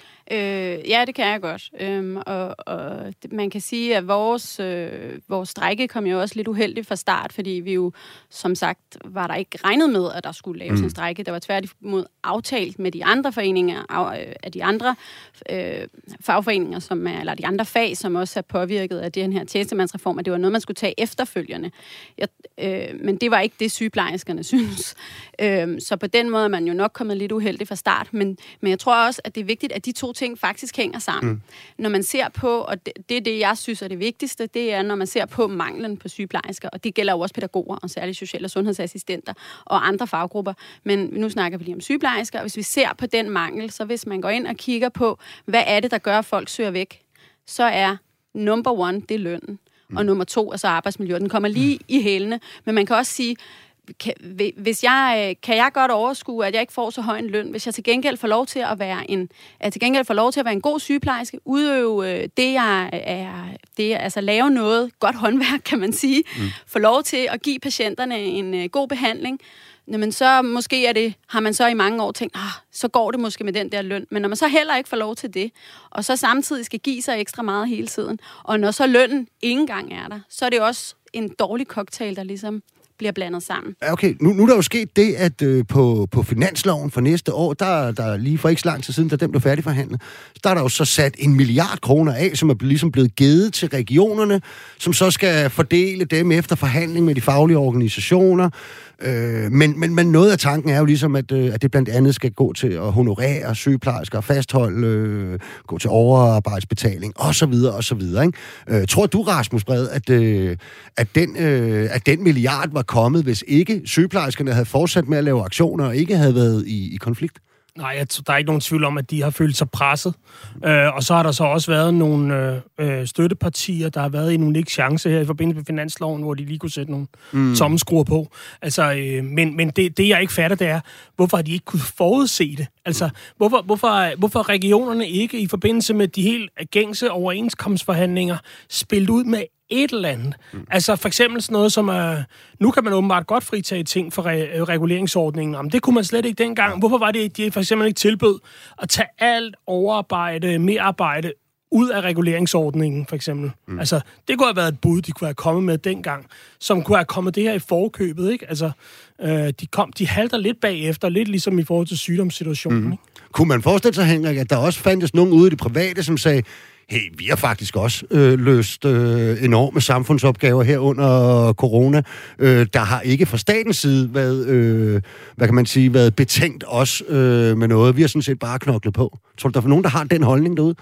Øh, ja, det kan jeg godt. Øhm, og, og man kan sige, at vores, øh, vores strejke kom jo også lidt uheldigt fra start, fordi vi jo, som sagt, var der ikke regnet med, at der skulle laves mm. en strejke. Der var tværtimod aftalt med de andre foreninger, af, af de andre øh, fagforeninger, som er, eller de andre fag, som også er påvirket af den her tjenestemandsreform, at det var noget, man skulle tage efterfølgende. Jeg, øh, men det var ikke det, sygeplejerskerne synes. Øh, så på den måde er man jo nok kommet lidt uheldigt fra start. Men, men jeg tror også, at det er vigtigt, at de to ting faktisk hænger sammen. Mm. Når man ser på, og det, det er det, jeg synes er det vigtigste, det er, når man ser på manglen på sygeplejersker, og det gælder jo også pædagoger, og særligt social- og sundhedsassistenter, og andre faggrupper. Men nu snakker vi lige om sygeplejersker, og hvis vi ser på den mangel, så hvis man går ind og kigger på, hvad er det, der gør, at folk søger væk, så er number one, det er lønnen. Mm. Og nummer to er så arbejdsmiljøet. Den kommer lige mm. i hælene, men man kan også sige, Kan, hvis jeg, kan jeg godt overskue, at jeg ikke får så høj en løn, hvis jeg til gengæld får lov til at være en, at til gengæld får lov til at være en god sygeplejerske, udøve det, jeg er, det, altså lave noget godt håndværk, kan man sige, mm. få lov til at give patienterne en god behandling, men så måske er det, har man så i mange år tænkt, ah, så går det måske med den der løn. Men når man så heller ikke får lov til det, og så samtidig skal give sig ekstra meget hele tiden, og når så lønnen ikke engang er der, så er det også en dårlig cocktail, der ligesom bliver blandet sammen. Okay, nu, nu er der jo sket det, at øh, på, på finansloven for næste år, der, der lige for ikke så lang tid siden, da den blev færdigforhandlet, der er der jo så sat en milliard kroner af, som er ligesom blevet givet til regionerne, som så skal fordele dem efter forhandling med de faglige organisationer. Øh, men, men, men noget af tanken er jo ligesom, at, øh, at det blandt andet skal gå til at honorere sygeplejersker, fastholde, øh, gå til overarbejdsbetaling, osv., osv. Øh, tror du, Rasmus Brede, at, øh, at, den, øh, at den milliard var kommet, hvis ikke sygeplejerskerne havde fortsat med at lave aktioner og ikke havde været i, i konflikt? Nej, jeg, der er ikke nogen tvivl om, at de har følt sig presset. Øh, og så har der så også været nogle øh, støttepartier, der har været en unik chance her i forbindelse med finansloven, hvor de lige kunne sætte nogle mm. tommelskruer på. Altså, øh, men men det, det, jeg ikke fatter, det er, hvorfor har de ikke kunne forudse det? Altså, mm. hvorfor, hvorfor, hvorfor regionerne ikke i forbindelse med de helt gængse overenskomstforhandlinger spillet ud med et eller andet. Mm. Altså for eksempel sådan noget som, uh, nu kan man åbenbart godt fritage ting for re- reguleringsordningen. Jamen, det kunne man slet ikke dengang. Hvorfor var det, de for eksempel ikke tilbød at tage alt overarbejde, merarbejde ud af reguleringsordningen, for eksempel? Mm. Altså, det kunne have været et bud, de kunne have kommet med dengang, som kunne have kommet det her i forkøbet, ikke? Altså, øh, de, kom, de halter lidt bagefter, lidt ligesom i forhold til sygdomssituationen, mm. ikke? Kunne man forestille sig, Henrik, at der også fandtes nogen ude i det private, som sagde, hey, vi har faktisk også øh, løst øh, enorme samfundsopgaver her under corona. Øh, der har ikke fra statens side været, øh, hvad kan man sige, været betænkt os øh, med noget. Vi har sådan set bare knoklet på. Tror du, der er nogen, der har den holdning derude?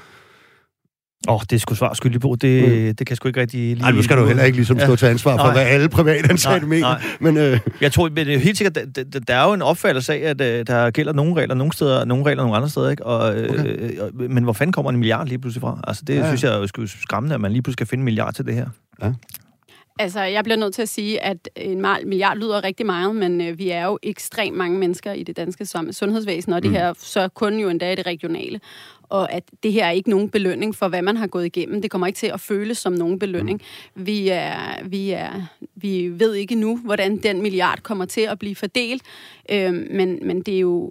Åh, oh, det er sgu svar skyldig på. Det, mm. det kan jeg sgu ikke rigtig lige... Nej, nu skal du heller ikke ligesom stå til ansvar for, nej. hvad alle privatansatte mener. Men, øh... Jeg tror, men det er helt sikkert, der, der, der er jo en opfattelse af, at uh, der gælder nogle regler nogle steder, nogle regler nogle andre steder, ikke? Og, okay. øh, men hvor fanden kommer en milliard lige pludselig fra? Altså, det ja. synes jeg er jo skræmmende, at man lige pludselig skal finde en milliard til det her. Ja. Altså, jeg bliver nødt til at sige, at en milliard lyder rigtig meget, men øh, vi er jo ekstremt mange mennesker i det danske sundhedsvæsen, og det mm. her så kun jo endda i det regionale. Og at det her er ikke nogen belønning for, hvad man har gået igennem. Det kommer ikke til at føles som nogen belønning. Mm. Vi, er, vi, er, vi ved ikke nu, hvordan den milliard kommer til at blive fordelt, øh, men, men det er jo...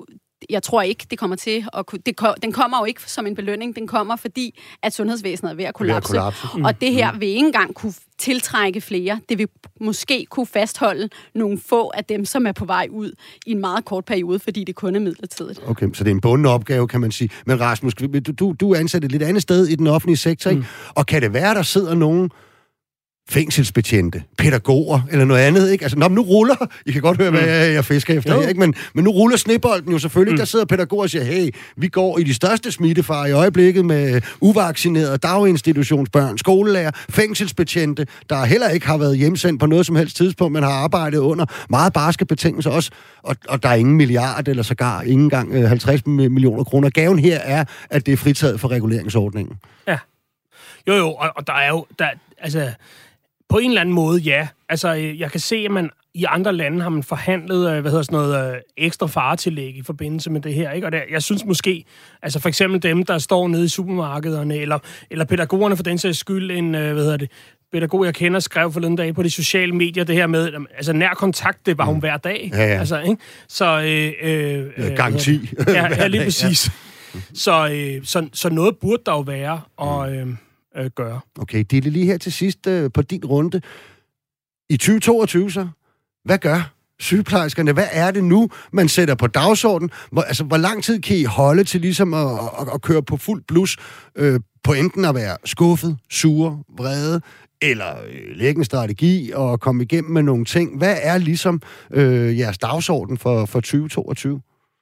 jeg tror ikke, det kommer til at kunne... Det, den kommer jo ikke som en belønning, den kommer fordi, at sundhedsvæsenet er ved at kollapse. Ved at kollapse. Mm. Og det her vil ikke engang kunne tiltrække flere. Det vil måske kunne fastholde nogle få af dem, som er på vej ud i en meget kort periode, fordi det kun er midlertidigt. Okay, så det er en bunden opgave, kan man sige. Men Rasmus, du, du, du er ansat et lidt andet sted i den offentlige sektor, ikke? Mm. Og kan det være, der sidder nogen fængselsbetjente, pædagoger eller noget andet, ikke? Altså, når nu ruller, I kan godt høre, hvad jeg, jeg fisker efter her, ikke? Men, men nu ruller snebolden jo selvfølgelig, mm. Der sidder pædagoger og siger, hey, vi går i de største smittefare i øjeblikket med uvaccinerede daginstitutionsbørn, skolelærer, fængselsbetjente, der heller ikke har været hjemsendt på noget som helst tidspunkt, men har arbejdet under meget barske betingelser også, og, og der er ingen milliard eller sågar ikke engang øh, halvtreds millioner kroner. Gaven her er, at det er fritaget for reguleringsordningen. Ja. Jo, jo, og, og der er jo, der, altså... På en eller anden måde, ja. Altså, jeg kan se, at man i andre lande har man forhandlet, hvad hedder sådan noget, ekstra faretillæg i forbindelse med det her, ikke? Og det, jeg synes måske, altså for eksempel dem, der står nede i supermarkederne, eller, eller pædagogerne for den sags skyld, en, hvad hedder det, pædagog, jeg kender, skrev forleden dag på de sociale medier, det her med, altså nær kontakt, det var hun hver dag. Ja, ja. Altså, ikke? Så, øh, øh, ja, gang ti. Ja, ja, lige præcis. Ja. Så, øh, så, så noget burde der jo være, og... Øh, gøre. Okay, Ditte, lige her til sidst øh, på din runde. I tyve toogtyve så, hvad gør sygeplejerskerne? Hvad er det nu, man sætter på dagsordenen? Hvor, altså, hvor lang tid kan I holde til ligesom at, at, at køre på fuld blus øh, på enten at være skuffet, sure, vrede, eller øh, lægge en strategi og komme igennem med nogle ting? Hvad er ligesom øh, jeres dagsorden for, for tyve toogtyve?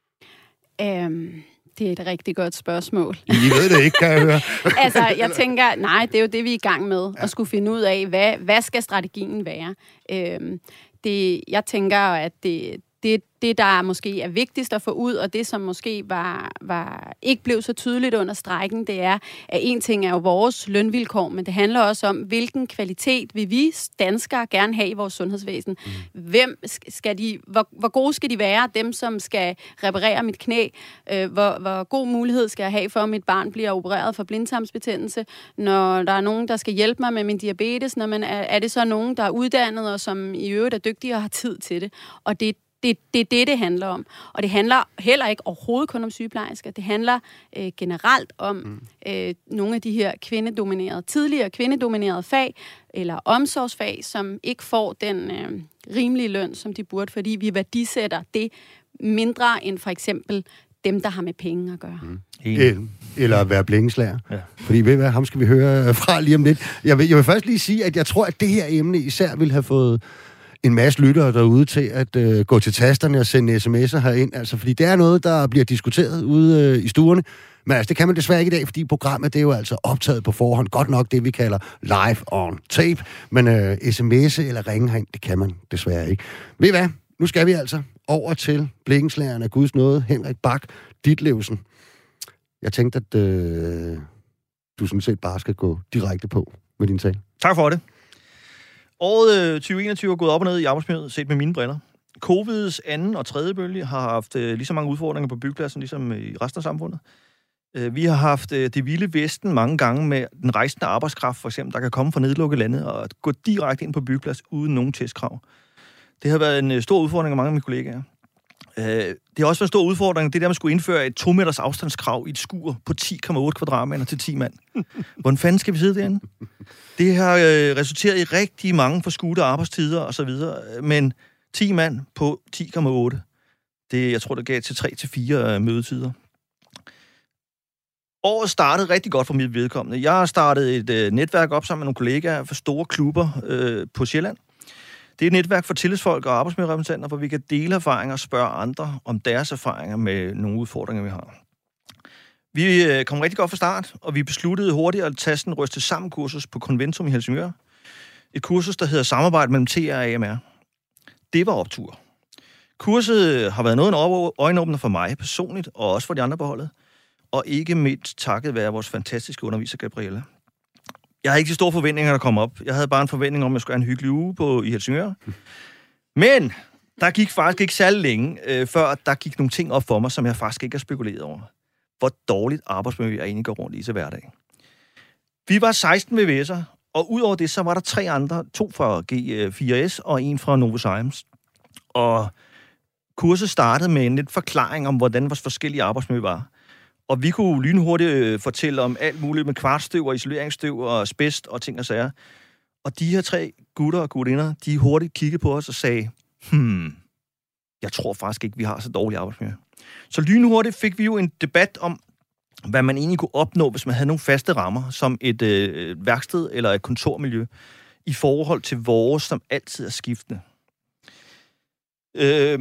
Um Det er et rigtig godt spørgsmål. I ved det ikke, kan jeg høre. Altså, jeg tænker, nej, det er jo det, vi er i gang med, ja. At skulle finde ud af, hvad, hvad skal strategien være. Øhm, det, jeg tænker, at det, det, det, der måske er vigtigst at få ud, og det, som måske var, var ikke blev så tydeligt under strejken, det er, at en ting er jo vores lønvilkår, men det handler også om, hvilken kvalitet vil vi danskere gerne have i vores sundhedsvæsen. Mm. Hvem skal de, hvor, hvor gode skal de være, dem som skal reparere mit knæ? Øh, hvor, hvor god mulighed skal jeg have for, at mit barn bliver opereret for blindtarmsbetændelse? Når der er nogen, der skal hjælpe mig med min diabetes, når man er, er det så nogen, der er uddannet, og som i øvrigt er dygtige og har tid til det? Og det Det, det er det, det handler om. Og det handler heller ikke overhovedet kun om sygeplejersker. Det handler øh, generelt om mm. øh, nogle af de her kvindedominerede, tidligere kvindedominerede fag, eller omsorgsfag, som ikke får den øh, rimelige løn, som de burde, fordi vi værdisætter det mindre end for eksempel dem, der har med penge at gøre. Mm. Eller at være blinkeslager. Ja. Fordi ved hvad, ham skal vi høre fra lige om lidt. Jeg vil, jeg vil først lige sige, at jeg tror, at det her emne især vil have fået en masse lyttere derude til at øh, gå til tasterne og sende sms'er herind. Altså, fordi det er noget, der bliver diskuteret ude øh, i stuerne. Men altså, det kan man desværre ikke i dag, fordi programmet det er jo altså optaget på forhånd. Godt nok det, vi kalder live on tape. Men øh, sms'e eller ringe herind, det kan man desværre ikke. Ved I hvad? Nu skal vi altså over til blikkenslageren af Guds nåde, Henrik Bak Ditlevsen. Jeg tænkte, at øh, du sådan set bare skal gå direkte på med din tale. Tak for det. Året tyve enogtyve er gået op og ned i arbejdsmiljøet, set med mine briller. Covids anden og tredje bølge har haft øh, lige så mange udfordringer på byggepladsen, ligesom i resten af samfundet. Øh, vi har haft øh, det vilde vesten mange gange med den rejsende arbejdskraft, for eksempel, der kan komme fra nedlukket landet og gå direkte ind på byggeplads uden nogen testkrav. Det har været en øh, stor udfordring af mange af mine kollegaer. Øh, det har også været en stor udfordring, det der, man skulle indføre et to meters afstandskrav i et skur på ti komma otte kvadratmeter til ti mand. Hvordan fanden skal vi sidde derinde? Det har øh, resulteret i rigtig mange forskudte arbejdstider og så videre, men ti mand på ti komma otte. Det, jeg tror, det gav til tre til fire øh, mødetider. Året startede rigtig godt for mit vedkommende. Jeg har startet et øh, netværk op sammen med nogle kollegaer for store klubber øh, på Sjælland. Det er et netværk for tillidsfolk og arbejdsmiljørepræsentanter, hvor vi kan dele erfaringer og spørge andre om deres erfaringer med nogle udfordringer, vi har. Vi kom rigtig godt fra start, og vi besluttede hurtigt at tage sådan en rystet sammen kursus på Conventum i Helsingør. Et kursus, der hedder Samarbejde mellem T R og A M R. Det var optur. Kurset har været noget en øjenåbner for mig personligt, og også for de andre på holdet. Og ikke mindst takket være vores fantastiske underviser, Gabriella. Jeg havde ikke de store forventninger, der kom op. Jeg havde bare en forventning om, at jeg skulle have en hyggelig uge på, i Helsingør. Men der gik faktisk ikke særlig længe, øh, før der gik nogle ting op for mig, som jeg faktisk ikke har spekuleret over. Hvor dårligt arbejdsmiljø jeg egentlig går rundt i til hverdag. Vi var seksten V V S'er, og udover det, så var der tre andre. To fra G fire S og en fra Novozymes. Og Kurset startede med en lidt forklaring om, hvordan vores forskellige arbejdsmiljø var. Og vi kunne lynhurtigt fortælle om alt muligt med kvartstøv og isoleringsstøv og asbest og ting og sager. Og de her tre gutter og gutinder, de hurtigt kiggede på os og sagde, hmm, jeg tror faktisk ikke, vi har så dårligt arbejdsmiljø. Så lynhurtigt fik vi jo en debat om, hvad man egentlig kunne opnå, hvis man havde nogle faste rammer, som et øh, værksted eller et kontormiljø, i forhold til vores, som altid er skiftende. Øh,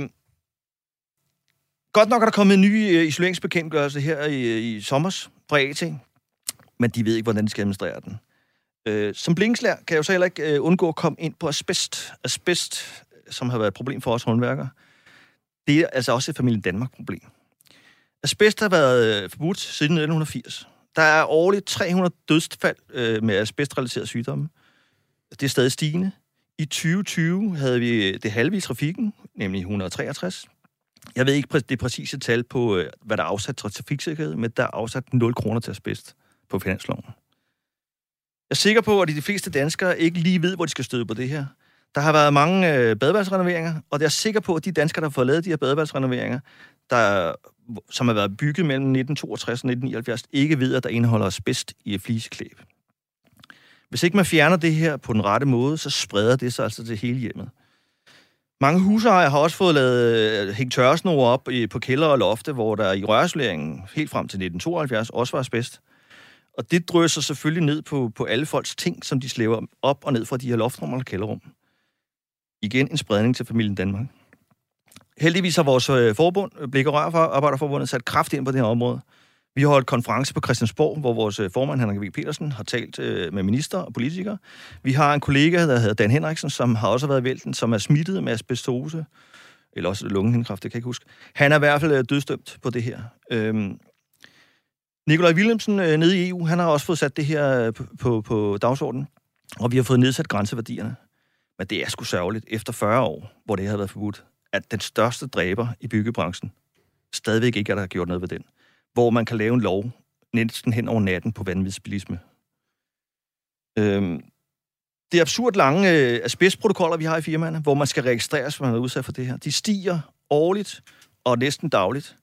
godt nok er der kommet en ny øh, isoleringsbekendtgørelse her i, i sommers fra A T, men de ved ikke, hvordan de skal administrere den. Øh, som blinkenslær kan jeg jo så heller ikke øh, undgå at komme ind på asbest. Asbest, som har været et problem for os håndværkere, det er altså også et Familien Danmark-problem. Asbest har været forbudt siden nitten firs. Der er årligt tre hundrede dødsfald øh, med asbestrelaterede sygdomme. Det er stadig stigende. I tyve tyve havde vi det halve i trafikken, nemlig et hundrede og treogtres. Jeg ved ikke det præcise tal på, hvad der er afsat til trafiksikkerhed, men der er afsat nul kroner til asbest på finansloven. Jeg er sikker på, at de fleste danskere ikke lige ved, hvor de skal støde på det her. Der har været mange øh, badeværelsesrenoveringer, og jeg er sikker på, at de danskere, der har fået lavet de her badeværelsesrenoveringer, der, som har været bygget mellem nitten toogtres og nitten nioghalvfjerds, ikke ved, at der indeholder asbest i fliseklæb. Hvis ikke man fjerner det her på den rette måde, så spreder det sig altså til hele hjemmet. Mange husejere har også fået lavet hængt tørresnore op i, på kælder og lofte, hvor der i rørisoleringen helt frem til nitten tooghalvfjerds også var asbest. Og det drøser selvfølgelig ned på, på alle folks ting, som de slæver op og ned fra de her loftrum eller kælderrum. Igen en spredning til Familien Danmark. Heldigvis har vores øh, forbund, Blik- og Rørarbejderforbundet, sat kraft ind på det her område. Vi har holdt konference på Christiansborg, hvor vores øh, formand, Henrik V. Petersen, har talt øh, med minister og politikere. Vi har en kollega, der hedder Dan Henriksen, som har også været i vælten, som er smittet med asbestose, eller også lungehindekræft, det kan jeg ikke huske. Han er i hvert fald øh, dødsdømt på det her. Øhm, Nikolaj Villumsen øh, nede i E U, han har også fået sat det her øh, på, på, på dagsordenen, og vi har fået nedsat grænseværdierne. Men det er sgu sørgeligt, efter fyrre år, hvor det har været forbudt, at den største dræber i byggebranchen stadigvæk ikke er, der har gjort noget ved den. Hvor man kan lave en lov næsten hen over natten på vanvidsbilisme. Øhm, det er absurd lange øh, asbestprotokoller, vi har i firmaerne, hvor man skal registreres, hvis man er udsat for det her. De stiger årligt og næsten dagligt.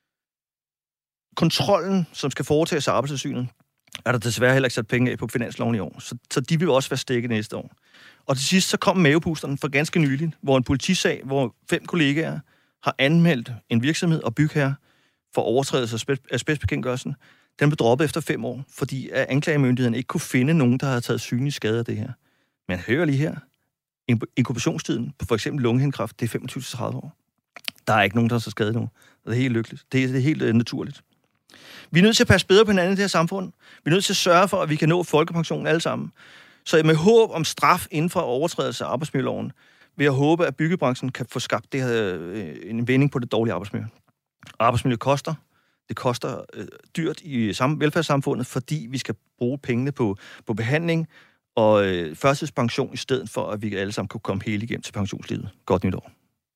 Kontrollen, som skal foretages af Arbejdstilsynet, er der desværre heller ikke sat penge af på finansloven i år. Så, så de vil også være stikket næste år. Og til sidst så kom mavepusteren for ganske nylig, hvor en politisag, hvor fem kollegaer har anmeldt en virksomhed og bygherre for overtrædelse af asbestbekendtgørelsen. Den blev droppet efter fem år, fordi anklagemyndigheden ikke kunne finde nogen, der havde taget synlig skade af det her. Men hører lige her, inkubationstiden på for eksempel lungehindekræft, det er femogtyve til tredive år. Der er ikke nogen, der har så skade nu. Det er helt lykkeligt. Det er, det er helt uh, naturligt. Vi er nødt til at passe bedre på hinanden i det her samfund. Vi er nødt til at sørge for, at vi kan nå folkepensionen alle sammen. Så med håb om straf inden for overtrædelse af arbejdsmiljøloven, vil jeg håbe, at byggebranchen kan få skabt det her, øh, en vending på det dårlige arbejdsmiljø. Arbejdsmiljø koster. Det koster øh, dyrt i sam- velfærdssamfundet, fordi vi skal bruge pengene på, på behandling og øh, førtidspension, i stedet for, at vi alle sammen kan komme hele igennem til pensionslivet. Godt nytår.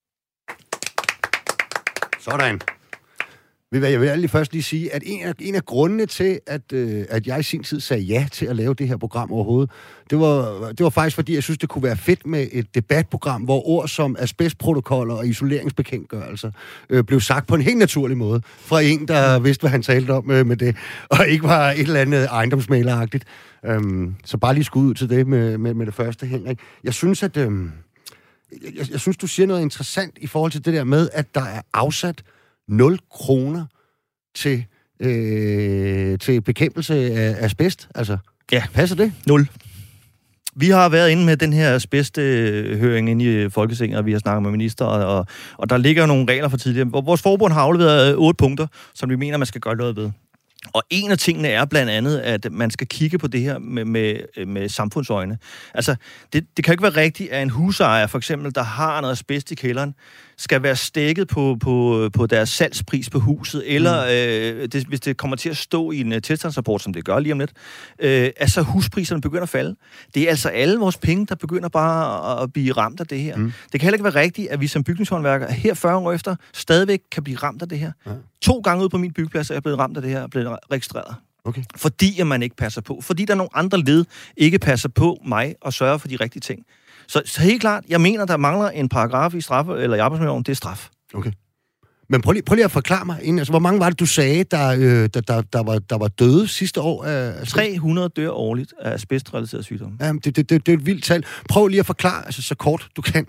Sådan. Jeg vil aldrig først lige sige, at en af, en af grundene til, at, øh, at jeg i sin tid sagde ja til at lave det her program overhovedet, det var, det var faktisk, fordi jeg synes, det kunne være fedt med et debatprogram, hvor ord som asbestprotokoller og isoleringsbekendtgørelser øh, blev sagt på en helt naturlig måde, fra en, der vidste, hvad han talte om øh, med det, og ikke var et eller andet ejendomsmægleragtigt. Øhm, så bare lige skud ud til det med, med, med det første, Henrik. Jeg synes, at øh, jeg, jeg synes, du siger noget interessant i forhold til det der med, at der er afsat nul kroner til, øh, til bekæmpelse af asbest. Altså, ja. Passer det? Nul. Vi har været inde med den her asbesthøring inde i Folketinget, og vi har snakket med minister, og, og der ligger nogle regler for tidligere. Vores forbund har afleveret otte punkter, som vi mener, man skal gøre noget ved. Og en af tingene er blandt andet, at man skal kigge på det her med, med, med samfundsøjne. Altså, det, det kan ikke være rigtigt, at en husejer, for eksempel, der har noget asbest i kælderen, skal være stækket på, på, på deres salgspris på huset, eller mm. øh, det, hvis det kommer til at stå i en uh, tilstandsrapport, som det gør lige om lidt, øh, altså huspriserne begynder at falde. Det er altså alle vores penge, der begynder bare at, at blive ramt af det her. Mm. Det kan heller ikke være rigtigt, at vi som bygningshåndværkere her fyrre år efter stadigvæk kan blive ramt af det her. Ja. To gange ude på min byggeplads er jeg blevet ramt af det her og blevet registreret. Okay. Fordi at man ikke passer på. Fordi der er nogle andre led, ikke passer på mig og sørger for de rigtige ting. Så, så helt klart, jeg mener, der mangler en paragraf i straf eller i arbejdsmiljøloven, det er straf. Okay. Men prøv lige, prøv lige at forklare mig, inden, altså, hvor mange var det, du sagde, der, øh, der, der, der, var, der var døde sidste år? Af tre hundrede dør årligt af asbestrelaterede sygdomme. Ja, det, det, det, det er et vildt tal. Prøv lige at forklare, altså så kort du kan,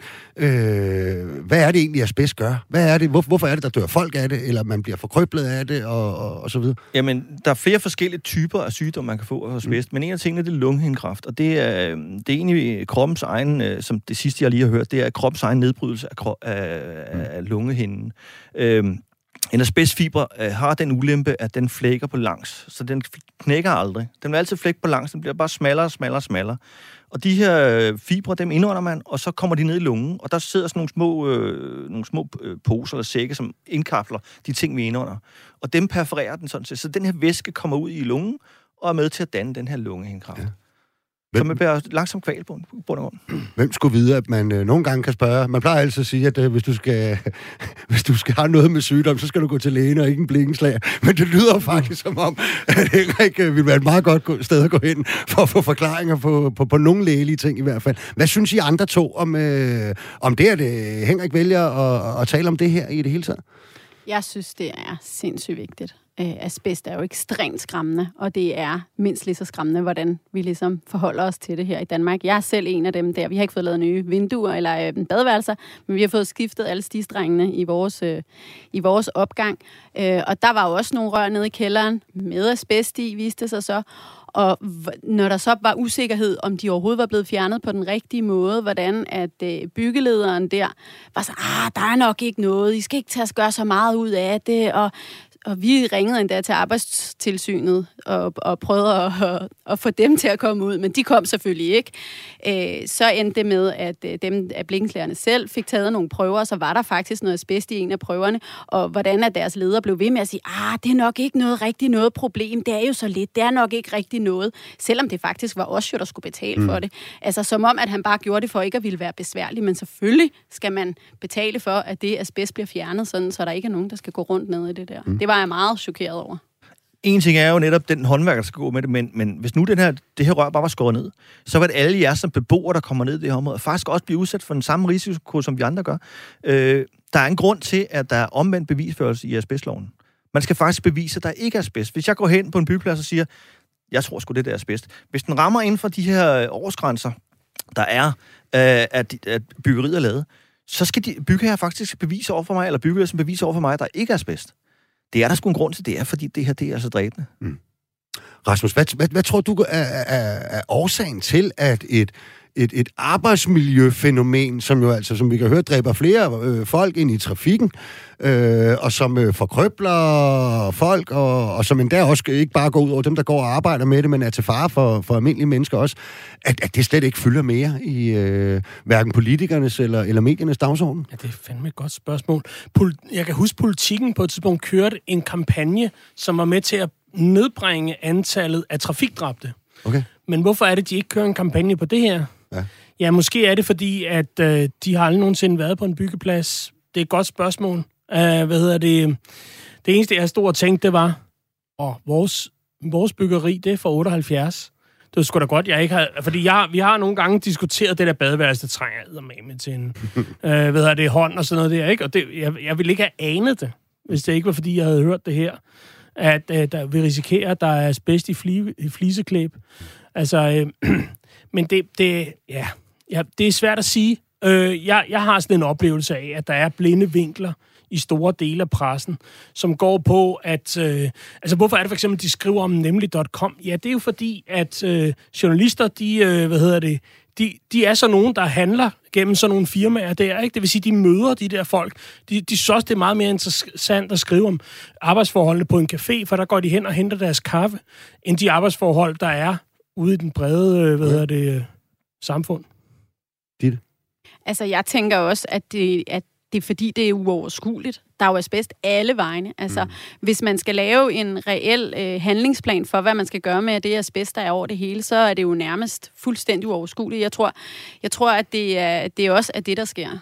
øh, hvad er det egentlig, asbest gør? Hvad er det? Hvor, hvorfor er det, der dør folk af det, eller man bliver forkrøblet af det, og, og, og så videre? Jamen, der er flere forskellige typer af sygdomme, man kan få af asbest, mm. men en af tingene, det er lungehindekræft, og det er, det er egentlig kroppens egen, som det sidste, jeg lige har hørt, det er kroppens egen nedbrydelse af, kro- af, mm. af lungehinden. Øhm, En asbestfiber øh, har den ulempe, at den flækker på langs, så den knækker aldrig. Den vil altid flække på langs, den bliver bare smallere og smallere og smallere. Og de her øh, fibre, dem indånder man, og så kommer de ned i lungen, og der sidder sådan nogle små, øh, nogle små øh, poser eller sække, som indkapsler de ting, vi indånder. Og dem perforerer den sådan set, så den her væske kommer ud i lungen, og er med til at danne den her lungehindekræft. Ja. Så man bliver langsomt kvalt på bund og grund. Hvem skulle vide, at man øh, nogle gange kan spørge? Man plejer altid at sige, at øh, hvis, du skal, hvis du skal have noget med sygdom, så skal du gå til lægen og ikke en blikkenslager. Men det lyder faktisk som om, at Henrik øh, vil være et meget godt sted at gå hen for at få forklaringer på, på, på nogle lægelige ting i hvert fald. Hvad synes I andre to om, øh, om det, at øh, Henrik vælger at, at tale om det her i det hele taget? Jeg synes, det er sindssygt vigtigt. Øh, asbest er jo ekstremt skræmmende, og det er mindst lige så skræmmende, hvordan vi ligesom forholder os til det her i Danmark. Jeg er selv en af dem der. Vi har ikke fået lavet nye vinduer eller øh, badeværelser, men vi har fået skiftet alle stistrengene i vores, øh, i vores opgang. Øh, og der var jo også nogle rør nede i kælderen med asbest i, viste sig så. Og når der så var usikkerhed, om de overhovedet var blevet fjernet på den rigtige måde, hvordan at øh, byggelederen der var så, ah, der er nok ikke noget, I skal ikke tage at gøre så meget ud af det, og Og vi ringede endda til Arbejdstilsynet og, og prøvede at, at, at få dem til at komme ud, men de kom selvfølgelig ikke. Øh, så endte det med, at dem af blikkenslagerne selv fik taget nogle prøver, og så var der faktisk noget asbest i en af prøverne, og hvordan at deres leder blev ved med at sige, ah, det er nok ikke noget rigtig noget problem, det er jo så lidt, det er nok ikke rigtig noget, selvom det faktisk var os jo, der skulle betale mm. for det. Altså som om, at han bare gjorde det for ikke at ville være besværlig, men selvfølgelig skal man betale for, at det asbest bliver fjernet, sådan, så der ikke er nogen, der skal gå rundt ned i det der. Mm. Det var jeg meget chokeret over. En ting er jo netop den håndværker, der skal gå med det, men, men hvis nu den her, det her rør bare var skåret ned, så var det alle jer som beboere, der kommer ned i det her område, faktisk også blive udsat for den samme risiko, som vi andre gør. Øh, der er en grund til, at der er omvendt bevisførelse i asbestloven. Man skal faktisk bevise, at der ikke er asbest. Hvis jeg går hen på en byggeplads og siger, jeg tror sgu, det der er asbest. Hvis den rammer inden for de her årsgrænser, der er, øh, at, at byggeriet er lavet, så skal de bygherrer faktisk bevise over for mig, eller bygherrer som beviser over for mig, at der ikke er asbest. Det er der sgu en grund til, det er, fordi det her, det er så dræbende. Mm. Rasmus, hvad, hvad, hvad tror du er, er, er årsagen til, at et, et, et arbejdsmiljøfænomen, som jo altså, som vi kan høre, dræber flere øh, folk ind i trafikken, øh, og som øh, forkrøbler folk, og, og som endda også ikke bare går ud over dem, der går og arbejder med det, men er til fare for, for almindelige mennesker også, at, at det slet ikke fylder mere i øh, hverken politikernes eller, eller mediernes dagsorden? Ja, det er fandme et godt spørgsmål. Pol- Jeg kan huske, Politikken på et tidspunkt kørte en kampagne, som var med til at nedbringe antallet af trafikdræbte. Okay. Men hvorfor er det, de ikke kører en kampagne på det her? Ja, ja måske er det fordi, at øh, de har aldrig nogensinde været på en byggeplads. Det er et godt spørgsmål. Uh, hvad hedder det? Det eneste, jeg stod og tænkte, det var, åh, vores, vores byggeri, det er fra otteoghalvfjerds. Det var sgu da godt, jeg ikke har... Fordi jeg, vi har nogle gange diskuteret det der badeværelse, der trænger eddermame til en uh, hvad hedder det, hånd og sådan noget der, ikke? Og det, jeg, jeg ville ikke have anet det, hvis det ikke var, fordi jeg havde hørt det her. At uh, der, vi risikerer, at der er asbest i, fli, i fliseklæb. Altså, uh, men det, det, ja, ja, det er svært at sige. Uh, jeg, jeg har sådan en oplevelse af, at der er blinde vinkler i store dele af pressen, som går på, at... Øh, altså, hvorfor er det for eksempel, de skriver om nemlig punktum com? Ja, det er jo fordi, at øh, journalister, de, øh, hvad hedder det, de, de er så nogen, der handler gennem sådan nogle firmaer der, ikke? Det vil sige, de møder de der folk. De, de synes også, det er meget mere interessant at skrive om arbejdsforholdene på en café, for der går de hen og henter deres kaffe, end de arbejdsforhold, der er ude i den brede, øh, hvad hedder det, øh, samfund. Ditte? Altså, jeg tænker også, at det, at det er fordi, det er uoverskueligt. Der er jo asbest alle vegne. Altså, mm. hvis man skal lave en reel øh, handlingsplan for, hvad man skal gøre med det asbest, der er over det hele, så er det jo nærmest fuldstændig uoverskueligt. Jeg tror, jeg tror at det er, det er også er det, der sker.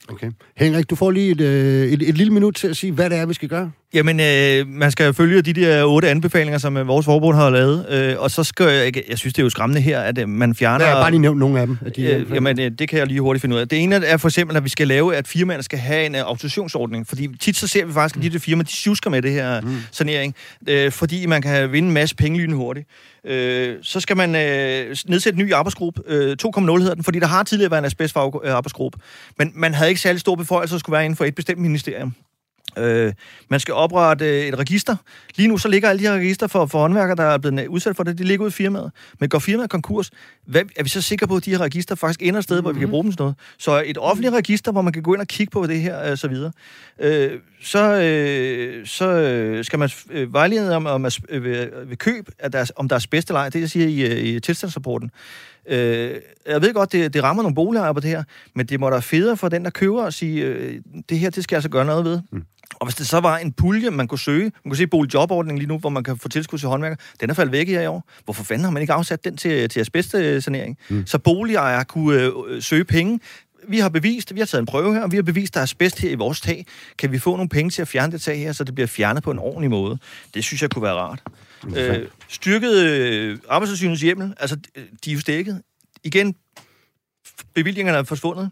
Okay. Henrik, du får lige et, øh, et, et lille minut til at sige, hvad det er, vi skal gøre. Jamen, øh, man skal følge de der otte anbefalinger, som øh, vores forbund har lavet, øh, og så skal jeg, jeg synes, det er jo skræmmende her, at øh, man fjerner... Jeg har bare lige nævnt nogle af dem. Af de øh, jamen, øh, det kan jeg lige hurtigt finde ud af. Det ene er for eksempel, at vi skal lave, at firmaerne skal have en uh, autorisationsordning, fordi tit så ser vi faktisk, at de der firmaer, de sjusker med det her mm. sanering, øh, fordi man kan vinde en masse penge lynhurtigt. Øh, så skal man øh, nedsætte en ny arbejdsgruppe, øh, to komma nul hedder den, fordi der har tidligere været en asbestfagarbejdsgruppe, men man havde ikke særlig stor beføjelse at skulle være inden for et bestemt ministerium. Øh, man skal oprette et register. Lige nu så ligger alle de her register for, for håndværkere, der er blevet udsat for det, de ligger ud i firmaet. Men går firmaet konkurs, hvad, er vi så sikre på, at de her register faktisk ender et sted, mm-hmm. hvor vi kan bruge dem sådan noget? Så et offentligt register, hvor man kan gå ind og kigge på det her, og så videre. Øh, så, øh, så skal man øh, vejlede om, om øh, ved, ved køb, at der er, om der er asbest eller ej. Det jeg siger i, i tilstandsrapporten. Øh, jeg ved godt, det, det rammer nogle boligejere på det her, men det må da federe for den, der køber, at sige, øh, det her, det skal jeg altså gøre noget ved. Mm. Og hvis det så var en pulje, man kunne søge, man kunne se boligjobordningen lige nu, hvor man kan få tilskud til håndværker, den er faldet væk her i år. Hvorfor fanden har man ikke afsat den til, til asbestsanering? Mm. Så boligejere kunne øh, søge penge. Vi har bevist, vi har taget en prøve her, og vi har bevist, at der er asbest her i vores tag. Kan vi få nogle penge til at fjerne det tag her, så det bliver fjernet på en ordentlig måde? Det synes jeg kunne være rart. Øh, styrket øh, Arbejdstilsynets hjemmel, altså de er jo stækket. Igen, bevillingerne er forsvundet.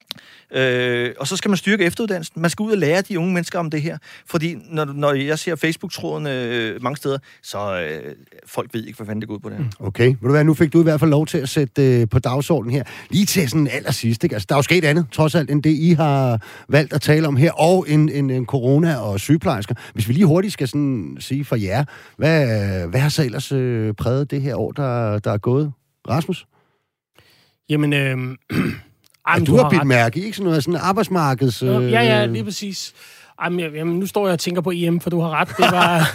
Øh, og så skal man styrke efteruddannelsen. Man skal ud og lære de unge mennesker om det her. Fordi når, når jeg ser Facebook-tråden øh, mange steder, så øh, folk ved ikke, hvad fanden det går ud på det her. Okay, ved du hvad, nu fik du i hvert fald lov til at sætte øh, på dagsordenen her. Lige til sådan allersidst, ikke? Altså, der er jo sket andet, trods alt, end det, I har valgt at tale om her, og en, en, en corona og sygeplejersker. Hvis vi lige hurtigt skal sådan sige for jer, hvad, hvad har så ellers øh, præget det her år, der, der er gået? Rasmus? Jamen, øh... Ej, du, du har bidt mærke, ikke sådan noget sådan arbejdsmarkeds... Øh... Ja, ja, lige præcis. Ej, men, jamen, nu står jeg og tænker på E M, for du har ret. Det var...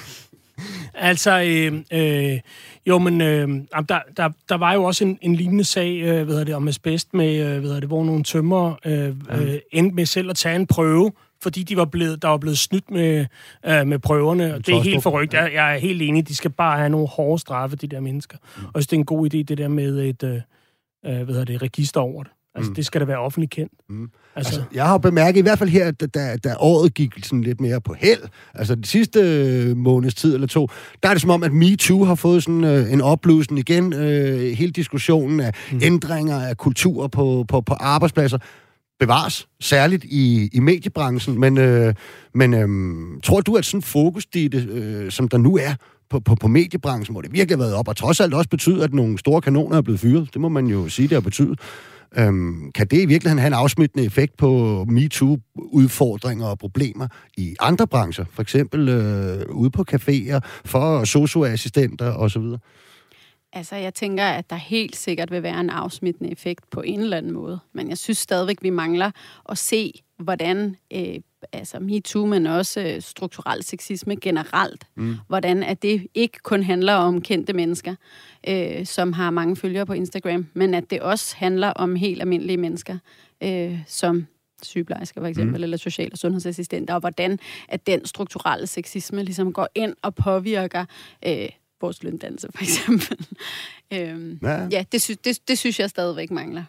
altså, øh, øh, jo, men øh, der, der, der var jo også en, en lignende sag, øh, hvad det, om asbest, med, øh, hvad det, hvor nogle tømmer øh, øh, endte med selv at tage en prøve, fordi de var blevet, der var blevet snydt med, øh, med prøverne. Det er helt forrygt. Jeg, jeg er helt enig, de skal bare have nogle hårde straffe, de der mennesker. Mm. Og det er en god idé, det der med et øh, hvad det, register over det. Altså, mm. det skal da være offentligt kendt. Mm. Altså. Altså, jeg har bemærket, i hvert fald her, da, da, da året gik sådan lidt mere på held, altså den sidste måneds tid eller to, der er det som om, at MeToo har fået sådan øh, en opblussen igen. Øh, hele diskussionen af mm. ændringer af kultur på, på, på arbejdspladser bevares, særligt i, i mediebranchen. Men, øh, men øh, tror du, at sådan fokus, det, øh, som der nu er, På, på, på mediebranchen, hvor det virkelig har været op, og trods alt også betyder, at nogle store kanoner er blevet fyret. Det må man jo sige, det har betydet. Øhm, kan det i virkeligheden have en afsmittende effekt på MeToo-udfordringer og problemer i andre brancher? For eksempel øh, ude på caféer, for sosu-assistenter osv.? Altså, jeg tænker, at der helt sikkert vil være en afsmittende effekt på en eller anden måde. Men jeg synes stadigvæk, vi mangler at se, hvordan øh, altså MeToo, men også øh, strukturel sexisme generelt, mm. hvordan at det ikke kun handler om kendte mennesker, øh, som har mange følgere på Instagram, men at det også handler om helt almindelige mennesker, øh, som sygeplejersker for eksempel, mm. eller social- og sundhedsassistenter, og hvordan at den strukturelle sexisme ligesom går ind og påvirker øh, vores løndannelse, for eksempel. øhm, ja, ja det, sy- det, det synes jeg stadigvæk mangler.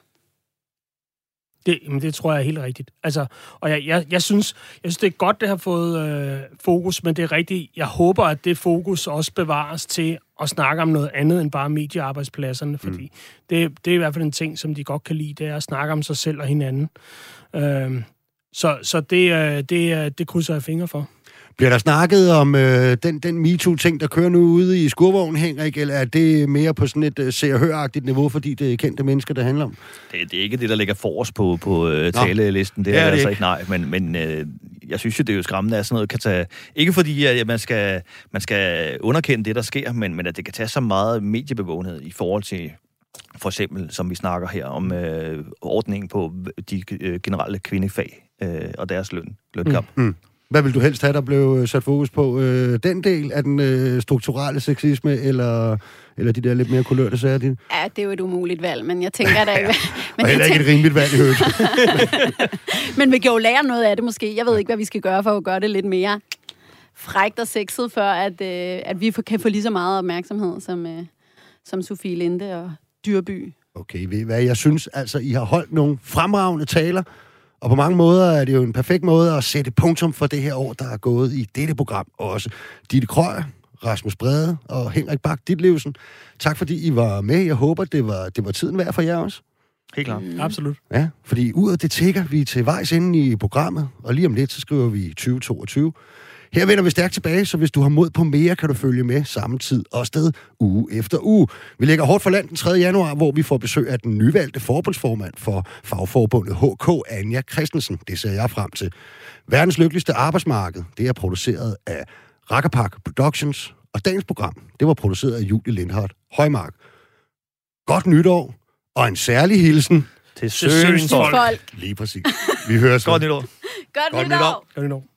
Det, men det tror jeg er helt rigtigt. Altså, og jeg, jeg, jeg, synes, jeg synes, det er godt, det har fået øh, fokus, men det er rigtigt. Jeg håber, at det fokus også bevares til at snakke om noget andet end bare mediearbejdspladserne, fordi mm. det, det er i hvert fald en ting, som de godt kan lide, det er at snakke om sig selv og hinanden. Øh, så så det, det, det krydser jeg fingre for. Bliver der snakket om øh, den, den MeToo-ting, der kører nu ude i skurvognen, Henrik, eller er det mere på sådan et uh, se- og hør-agtigt niveau, fordi det er kendte mennesker, det handler om? Det, det er ikke det, der ligger forrest på, på uh, talelisten. Det er, ja, det er altså ikke nej, men, men øh, jeg synes jo, det er jo skræmmende, at sådan noget kan tage... Ikke fordi, at man skal, man skal underkende det, der sker, men, men at det kan tage så meget mediebevågenhed i forhold til... For eksempel, som vi snakker her om øh, ordningen på de øh, generelle kvindefag øh, og deres løn, lønkamp. Mm. Mm. Hvad vil du helst have, der blev sat fokus på? Øh, den del af den øh, strukturelle sexisme, eller, eller de der lidt mere kulørte sager? De? Ja, det er jo et umuligt valg, men jeg tænker, der... men og heller ikke tænker... et rimeligt valg i højt. Men vi kan jo lære noget af det måske. Jeg ved ikke, hvad vi skal gøre for at gøre det lidt mere frækt og sexet, for at, øh, at vi kan få lige så meget opmærksomhed som, øh, som Sofie Linde og Dyrby. Okay, ved I hvad? Jeg synes altså, I har holdt nogle fremragende taler, Og på mange måder er det jo en perfekt måde at sætte punktum for det her år, der er gået i dette program også. Ditte Krøyer, Rasmus Brede og Henrik Bak Ditlevsen. Tak fordi I var med. Jeg håber, det var, det var tiden værd for jer også. Helt klart. Mm. Absolut. Ja, fordi uret det tækker vi til vejs inde i programmet, og lige om lidt, så skriver vi tyve toogtyve. Her vender vi stærkt tilbage, så hvis du har mod på mere, kan du følge med samme tid og sted uge efter uge. Vi lægger hårdt for land den tredje januar, hvor vi får besøg af den nyvalgte forbundsformand for fagforbundet H K, Anja Christensen. Det ser jeg frem til. Verdens lykkeligste arbejdsmarked, det er produceret af Rakkerpark Productions, og dagens program, det var produceret af Julie Lindhardt Højmark. Godt nytår, og en særlig hilsen til Søens folk. Lige præcis. Vi høres. Godt nytår. Godt nytår. Godt nytår.